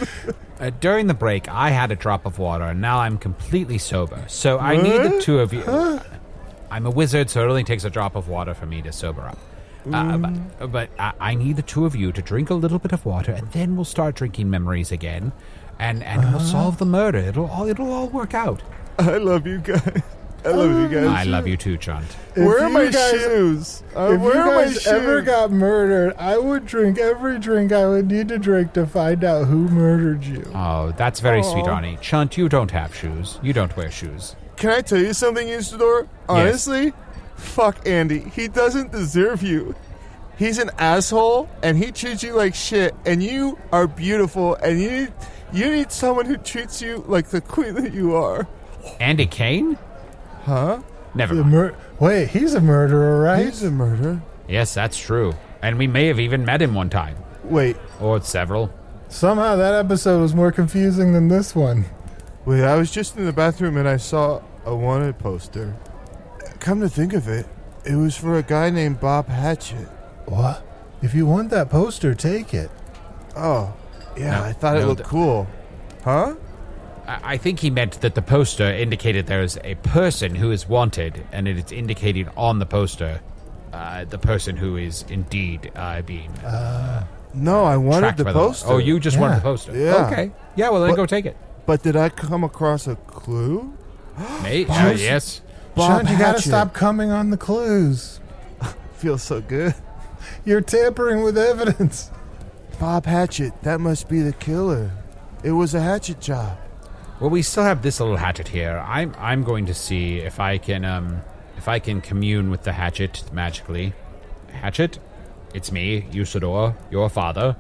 S4: Uh, during the break, I had a drop of water, and now I'm completely sober. So I need the
S3: What?
S4: two of you. I'm a wizard, so it only takes a drop of water for me to sober up. Uh, but but I, I need the two of you to drink a little bit of water, and then we'll start drinking memories again, and, and we'll solve the murder. It'll all it'll all work out.
S3: I love you guys. I love you guys.
S4: I love you too, Chunt.
S2: If
S3: Where are
S2: you
S3: my
S2: guys-
S3: shoes? Uh,
S2: If
S3: where
S2: you
S3: are my
S2: guys
S3: shoes?
S2: ever got murdered, I would drink every drink I would need to drink to find out who murdered you.
S4: Oh, that's very sweet,
S3: Aw.
S4: Arnie. Chunt, you don't have shoes. You don't wear shoes.
S3: Can I tell you something, Usador? Honestly, fuck Andy. He doesn't deserve you. He's an asshole, and he treats you like shit. And you are beautiful, and you need, you need someone who treats you like the queen that you are.
S4: Andy Kane?
S3: Huh?
S4: Never
S2: The
S4: mind.
S2: mur- Wait, he's a murderer, right?
S3: He's a murderer.
S4: Yes, that's true. And we may have even met him one time.
S3: Wait,
S4: Or several.
S2: Somehow that episode was more confusing than this one.
S3: wait. I was just in the bathroom and I saw a wanted poster. Come to think of it, it was for a guy named Bob Hatchett.
S2: What? If you want that poster, take it.
S3: Oh, yeah.
S4: No,
S3: I thought it
S4: no,
S3: looked
S4: th-
S3: cool. Huh?
S4: I I think he meant that the poster indicated there's a person who is wanted, and it is indicated on the poster uh, the person who is indeed uh, being uh,
S3: No, I wanted
S4: tracked
S3: the
S4: by
S3: poster.
S4: Oh, you just
S2: Yeah.
S4: wanted the poster.
S3: Yeah.
S4: Okay. Yeah, well, then
S3: But-
S4: go take it.
S3: But did I come across a clue?
S4: Mate, uh, yes.
S2: Sean, you gotta
S3: Hatchett.
S2: stop coming on the clues.
S3: Feels so good.
S2: You're tampering with evidence.
S3: Bob Hatchett, that must be the killer. It was a hatchet job.
S4: Well, we still have this little hatchet here. I'm I'm going to see if I can um if I can commune with the hatchet magically. Hatchet, it's me, Usador, your father.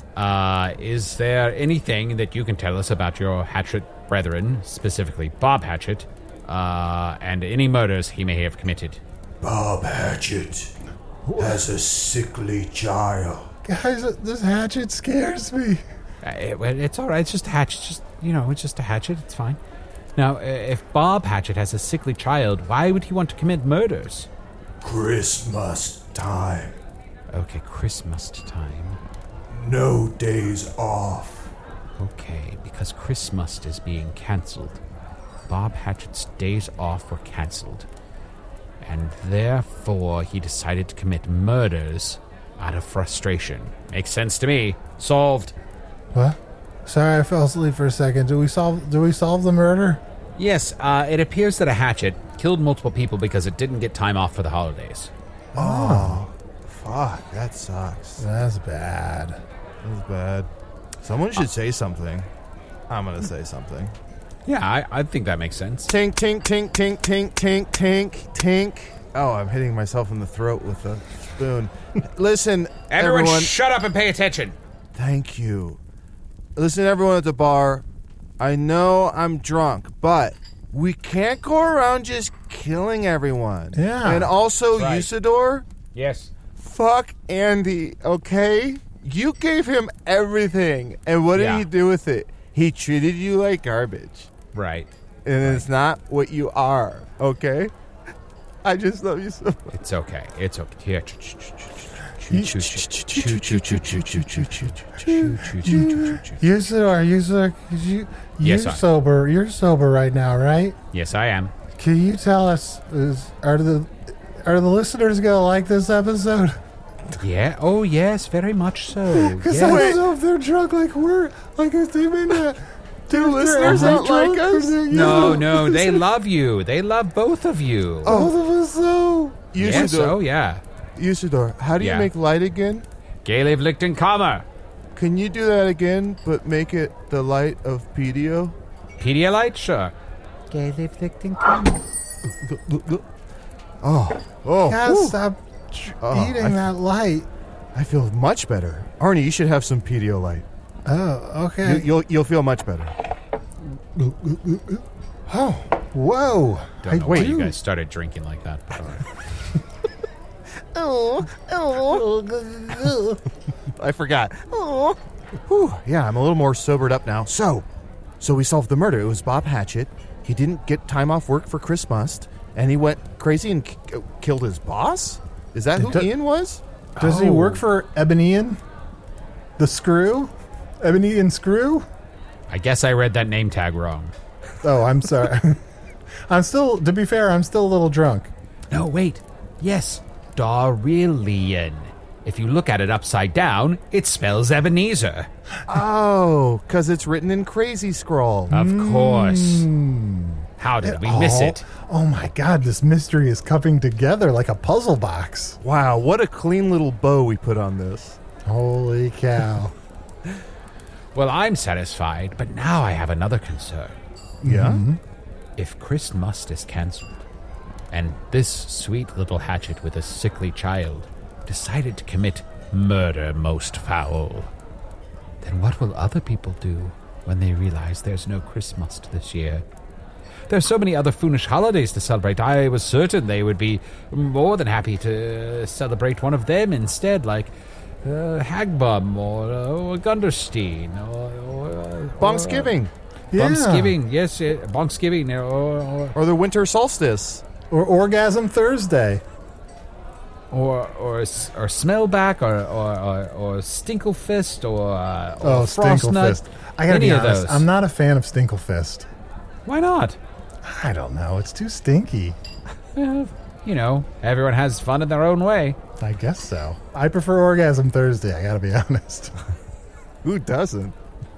S4: Uh, is there anything that you can tell us about your Hatchet brethren, specifically Bob Hatchet, uh, and any murders he may have committed?
S12: Bob Hatchet has a sickly child.
S2: Guys, this hatchet scares me.
S4: Uh, it, well, it's all right. It's just a hatchet. It's just you know, it's just a hatchet. It's fine. Now, uh, if Bob Hatchet has a sickly child, why would he want to commit murders?
S12: Christmas time.
S4: Okay, Christmas time.
S12: No days off.
S4: Okay, because Christmas is being cancelled. Bob Hatchet's days off were cancelled. And therefore, he decided to commit murders out of frustration. Makes sense to me. Solved.
S2: What? Sorry, I fell asleep for a second. Do we solve? Do we solve the murder?
S4: Yes, uh, it appears that a hatchet killed multiple people because it didn't get time off for the holidays.
S3: Oh, fuck. That sucks.
S2: That's bad.
S3: That's bad. Someone should say something. I'm going to say something.
S4: Yeah, I, I think that makes sense.
S3: Tink, tink, tink, tink, tink, tink, tink, tink. Oh, I'm hitting myself in the throat with a spoon. Listen,
S4: Everyone,
S3: everyone.
S4: shut up and pay attention.
S3: Thank you. Listen, everyone at the bar. I know I'm drunk, but we can't go around just killing everyone.
S2: Yeah.
S3: And also,
S4: Right.
S3: Usador,
S4: Yes.
S3: fuck Andy, okay? You gave him everything, and what did
S4: Yeah.
S3: he do with it? He treated you like garbage.
S4: Right.
S3: And it's not what you are, okay? I just love you so much.
S4: It's okay. It's okay. Here. Choo, choo, choo, choo, choo, choo, choo, choo, choo, choo, choo, choo, choo, choo, choo, choo, choo, choo.
S2: Usador, Usador, you,
S4: Yes,
S2: you're
S4: I-
S2: sober. You're sober right now, right?
S4: Yes, I am.
S2: Can you tell us, is, are the are the listeners going to like this episode?
S4: Yeah. Oh, yes. Very much so.
S2: Because
S4: Yes.
S2: I don't know if they're drunk like we're, like if they may not.
S3: Do listeners not like us?
S4: No, no. They love you. They love both of you.
S2: Both of us, though.
S4: Yes. Oh, yeah.
S3: Usador, how do you
S4: Yeah.
S3: make light again?
S4: Galev Lichten Kammer.
S3: Can you do that again, but make it the light of Pedio?
S4: Pedialyte? Sure. Galev Lichten Kammer.
S3: Oh, oh.
S2: Gotta
S3: whew.
S2: stop tr-
S3: Oh,
S2: eating
S3: I f-
S2: that light.
S3: I feel much better. Arnie, you should have some Pedialyte.
S2: Oh, okay.
S3: You, you'll you'll feel much better.
S2: Oh, whoa.
S4: Don't
S2: I
S4: know why
S2: do.
S4: you guys started drinking like that. But all right.
S11: Oh, oh.
S3: I forgot. Oh. Whew. Yeah, I'm a little more sobered up now. So, so we solved the murder. It was Bob Hatchett. He didn't get time off work for Chris Must, and he went crazy and k- killed his boss? Is that who
S2: Do-
S3: Ian was?
S2: Does he
S3: Oh.
S2: work for Ebonian? The Screw? Ebonian Screw?
S4: I guess I read that name tag wrong.
S2: Oh, I'm sorry. I'm still, to be fair, I'm still a little drunk.
S4: No, wait. Yes. Darillion. If you look at it upside down, it spells Ebenezer.
S3: Oh, because it's written in crazy scrawl.
S4: Of course. How did we miss
S2: Oh,
S4: it?
S2: Oh my god, this mystery is coming together like a puzzle box.
S3: Wow, what a clean little bow we put on this.
S2: Holy cow.
S4: Well, I'm satisfied, but now I have another concern.
S3: Yeah?
S4: If Chris Must is cancelled, and this sweet little Hatchet with a sickly child decided to commit murder most foul, then what will other people do when they realize there's no Chris Must this year? There's so many other Foonish holidays to celebrate. I was certain they would be more than happy to celebrate one of them instead, like uh, Hagbum or, uh, or Gunderstein or... or, or
S3: Bonksgiving.
S2: Yeah.
S4: Bonksgiving, yes, uh, Bonksgiving or, or
S3: Or the winter solstice.
S2: Or Orgasm Thursday.
S4: or or s- or Smellback or or or, or Stinklefist or, uh, or
S2: Oh,
S4: Frostnut.
S2: Stinklefist. I gotta
S4: Any
S2: be
S4: of
S2: honest,
S4: those.
S2: I'm not a fan of Stinklefist.
S4: Why not?
S2: I don't know, it's too stinky.
S4: Well, you know, everyone has fun in their own way.
S2: I guess so. I prefer Orgasm Thursday, I gotta be honest.
S3: Who doesn't?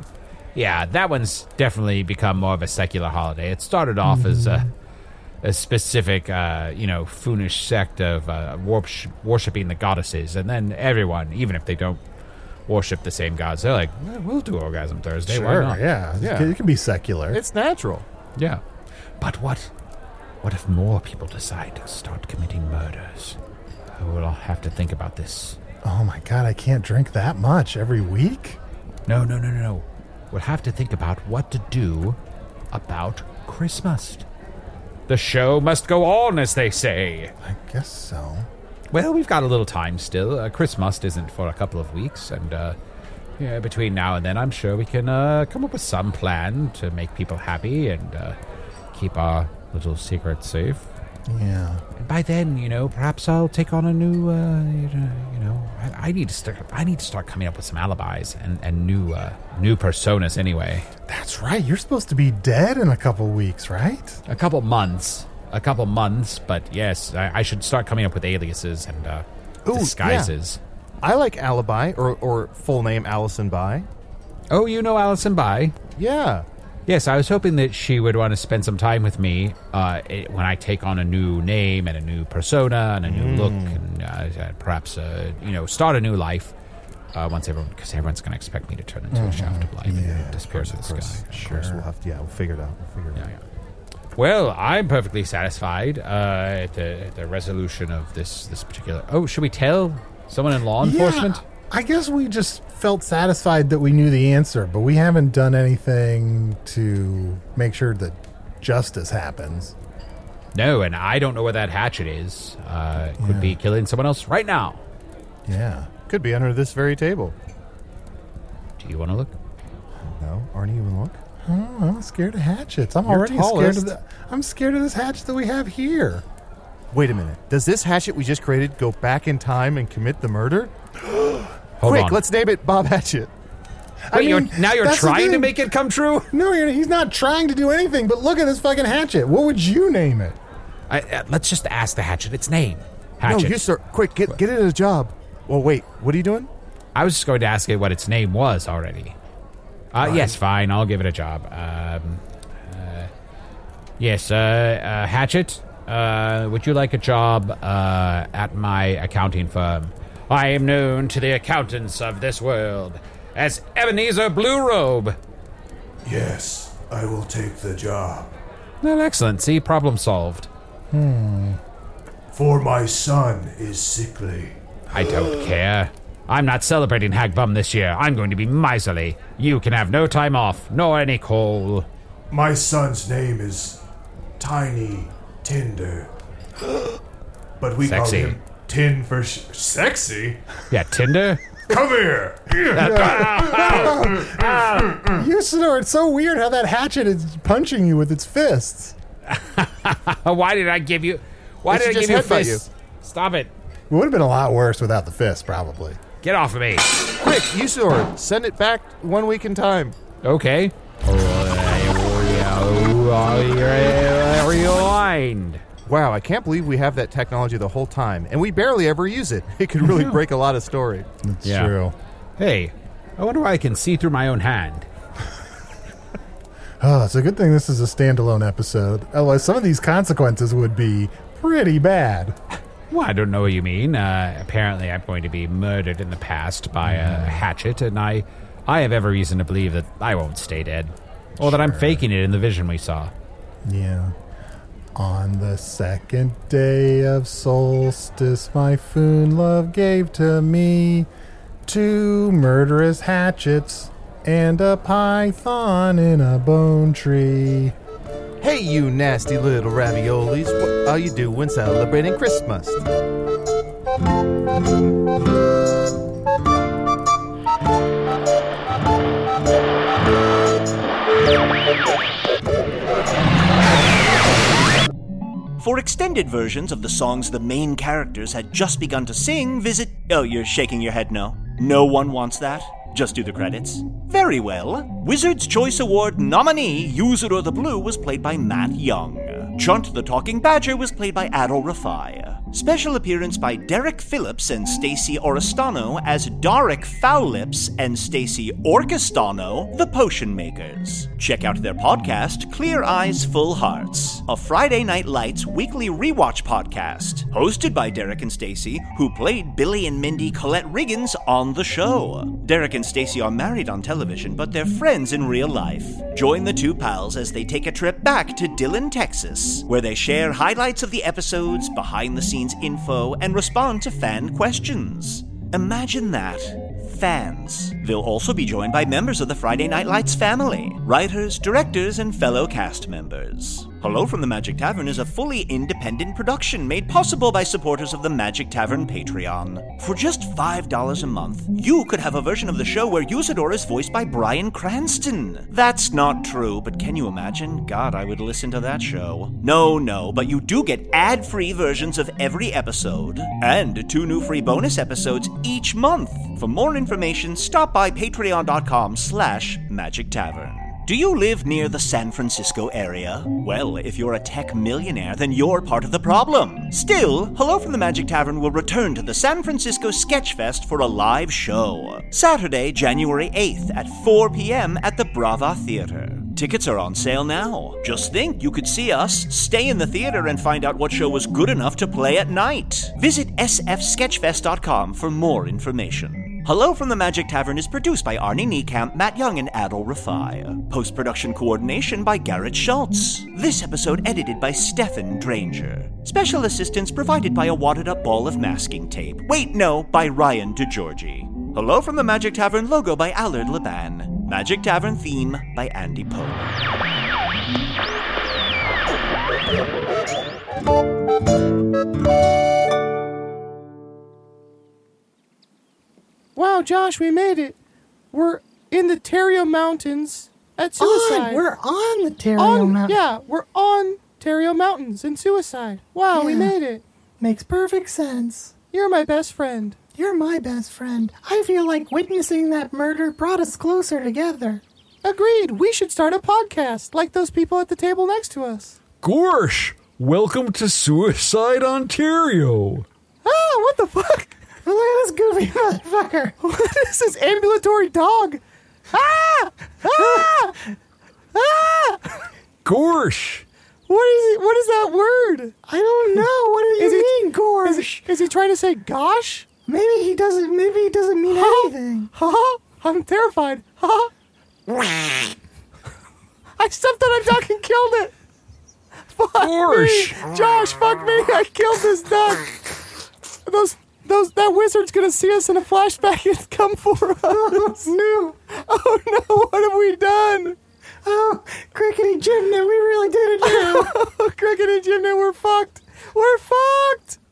S4: Yeah, that one's definitely become more of a secular holiday. It started off as a, a specific, uh, you know, Foonish sect of uh, worsh- worshipping the goddesses, and then everyone, even if they don't worship the same gods, they're like, well, we'll do Orgasm Thursday. Why
S2: Sure,
S4: not?
S2: yeah.
S3: Yeah.
S2: It can be secular.
S3: It's natural.
S4: Yeah. But what what if more people decide to start committing murders? We'll have to think about this.
S2: Oh my god, I can't drink that much every week?
S4: No, no, no, no, no. We'll have to think about what to do about Christmas. The show must go on, as they say.
S2: I guess so.
S4: Well, we've got a little time still. Uh, Christmas isn't for a couple of weeks, and uh, yeah, between now and then, I'm sure we can uh, come up with some plan to make people happy and uh, keep our little secret safe.
S2: Yeah.
S4: And by then, you know, perhaps I'll take on a new, uh, you know, you know I, I need to start. I need to start coming up with some alibis and and new, uh, new personas. Anyway,
S2: That's right, you're supposed to be dead in a couple weeks, right?
S4: a couple months, a couple months, but yes, I, I should start coming up with aliases and uh,
S3: Ooh,
S4: disguises.
S3: I like Alibi, or, or full name Allison By.
S4: Oh, you know Allison By?
S3: Yeah.
S4: Yes, I was hoping that she would want to spend some time with me uh, it, when I take on a new name and a new persona and a new
S3: Mm.
S4: look, and uh, perhaps uh, you know start a new life. Uh, once everyone, because everyone's going to expect me to turn into a shaft of life and disappear into the sky.
S3: Of course, we'll have to, yeah, we'll figure it out. We'll figure it
S4: Yeah,
S3: out.
S4: yeah. Well, I'm perfectly satisfied uh, at, the, at the resolution of this this particular. Oh, should we tell someone in law enforcement?
S2: Yeah, I guess we just felt satisfied that we knew the answer, but we haven't done anything to make sure that justice happens.
S4: No, and I don't know where that hatchet is. Uh, it could
S2: Yeah.
S4: be killing someone else right now.
S2: Yeah.
S3: Could be under this very table.
S4: Do you want to look?
S3: No, Arnie, you want to look?
S2: Oh, I'm scared of hatchets. I'm
S3: You're
S2: already scared
S3: tallest.
S2: of the. I'm scared of this hatchet that we have here.
S3: Wait a minute. Does this hatchet we just created go back in time and commit the murder?
S4: Hold
S3: Quick,
S4: on.
S3: let's name it Bob Hatchet.
S2: I
S4: Wait, you're,
S2: mean,
S4: now you're
S2: that's the
S4: trying to
S2: thing.
S4: make it come true?
S2: No, you're, he's not trying to do anything. But look at this fucking hatchet. What would you name it?
S4: I, uh, let's just ask the hatchet its name. Hatchet.
S3: No, you sir. Quick, get get it a job. Well, wait. What are you doing?
S4: I was just going to ask it what its name was already. Uh, yes, fine. I'll give it a job. Um, uh, yes, uh, uh, Hatchet, uh, would you like a job uh, at my accounting firm? I am known to the accountants of this world as Ebenezer Blue Robe.
S12: Yes, I will take the job.
S4: Well, excellent. See, problem solved.
S2: Hmm.
S12: For my son is sickly.
S4: I don't care. I'm not celebrating Hagbum this year. I'm going to be miserly. You can have no time off, nor any coal.
S12: My son's name is Tiny Tinder. But we
S4: Sexy.
S12: call him Tin for sh- sexy.
S4: Yeah, Tinder?
S12: Come here.
S2: Usador, it's so weird how that hatchet is punching you with its fists.
S4: Why did I give you... Why
S3: It
S4: did I
S3: should
S4: give you
S3: just headbutt
S4: fists? Stop it.
S2: It would have been a lot worse without the fist, probably.
S4: Get off of me.
S3: Quick, Usador, send it back one week in time.
S4: Okay. Rewind.
S3: Wow, I can't believe we have that technology the whole time, and we barely ever use it. It could really break a lot of story.
S2: That's
S4: Yeah.
S2: true.
S4: Hey, I wonder why I can see through my own hand.
S2: Oh, it's a good thing this is a standalone episode. Otherwise, some of these consequences would be pretty bad.
S4: Well, I don't know what you mean. Uh, apparently, I'm going to be murdered in the past by a hatchet, and I, I have every reason to believe that I won't stay dead, or that I'm faking it in the vision we saw.
S2: Yeah. On the second day of solstice, my Foon love gave to me two murderous hatchets and a python in a bone tree.
S3: Hey, you nasty little raviolis, what are you doing celebrating Christmas?
S1: For extended versions of the songs the main characters had just begun to sing, visit... Oh, you're shaking your head no? No one wants that? Just do the credits. Very well. Wizard's Choice Award nominee Usador the Blue was played by Matt Young. Chunt the Talking Badger was played by Adol Rafai. Special appearance by Derek Phillips and Stacey Oristano as Daric Foullips and Stacey Orchestano, the Potion Makers. Check out their podcast, Clear Eyes, Full Hearts, a Friday Night Lights weekly rewatch podcast, hosted by Derek and Stacey, who played Billy and Mindy Colette Riggins on the show. Derek and Stacey are married on television, but they're friends in real life. Join the two pals as they take a trip back to Dillon, Texas, where they share highlights of the episodes, behind-the-scenes info, and respond to fan questions. Imagine that. Fans. They'll also be joined by members of the Friday Night Lights family, writers, directors, and fellow cast members. Hello from the Magic Tavern is a fully independent production made possible by supporters of the Magic Tavern Patreon. For just five dollars a month, you could have a version of the show where Usador is voiced by Bryan Cranston. That's not true, but can you imagine? God, I would listen to that show. No, no, but you do get ad-free versions of every episode, and two new free bonus episodes each month. For more information, stop by patreon.com slash Magic Tavern. Do you live near the San Francisco area? Well, if you're a tech millionaire, then you're part of the problem. Still, Hello from the Magic Tavern will return to the San Francisco Sketchfest for a live show. Saturday, January eighth at four p.m. at the Brava Theater. Tickets are on sale now. Just think, you could see us, stay in the theater, and find out what show was good enough to play at night. Visit s f sketchfest dot com for more information. Hello from the Magic Tavern is produced by Arnie Niekamp, Matt Young, and Adol Rafai. Post-production coordination by Garrett Schultz. This episode edited by Stefan Dranger. Special assistance provided by a wadded-up ball of masking tape. Wait, no, by Ryan DeGiorgi. Hello from the Magic Tavern logo by Allard Laban. Magic Tavern theme by Andy Poe.
S3: Wow, Josh, we made it. We're in the Terrio Mountains at Suicide.
S10: On, we're on the Terrio
S3: On-
S10: Mountain.
S3: Yeah, we're on Terrio Mountains in Suicide. Wow, we
S10: Yeah.
S3: made it.
S10: Makes perfect sense.
S3: You're my best friend.
S10: You're my best friend. I feel like witnessing that murder brought us closer together.
S3: Agreed. We should start a podcast like those people at the table next to us.
S13: Gorsh, welcome to Suicide Ontario.
S3: Ah, what the fuck?
S10: Look at this goofy motherfucker.
S3: What is this ambulatory dog? Ah! Ah! Ah!
S13: Gorsh.
S3: What is it? What is that word?
S10: I don't know. What do you
S3: Is he-
S10: mean, Gorsh?
S3: Is he, is he trying to say gosh?
S10: Maybe he doesn't. Maybe he doesn't mean
S3: Huh?
S10: anything.
S3: Huh? I'm terrified. Huh? I stepped on a duck and killed it. Fuck
S13: Gorsh.
S3: me. Josh, fuck me. I killed this duck. Those, those, that wizard's gonna see us in a flashback and come for us.
S10: No.
S3: Oh no, what have we done?
S10: Oh, Crickety Gymnast, we really did it now.
S3: Cricket and Jimmy, we're fucked. We're fucked.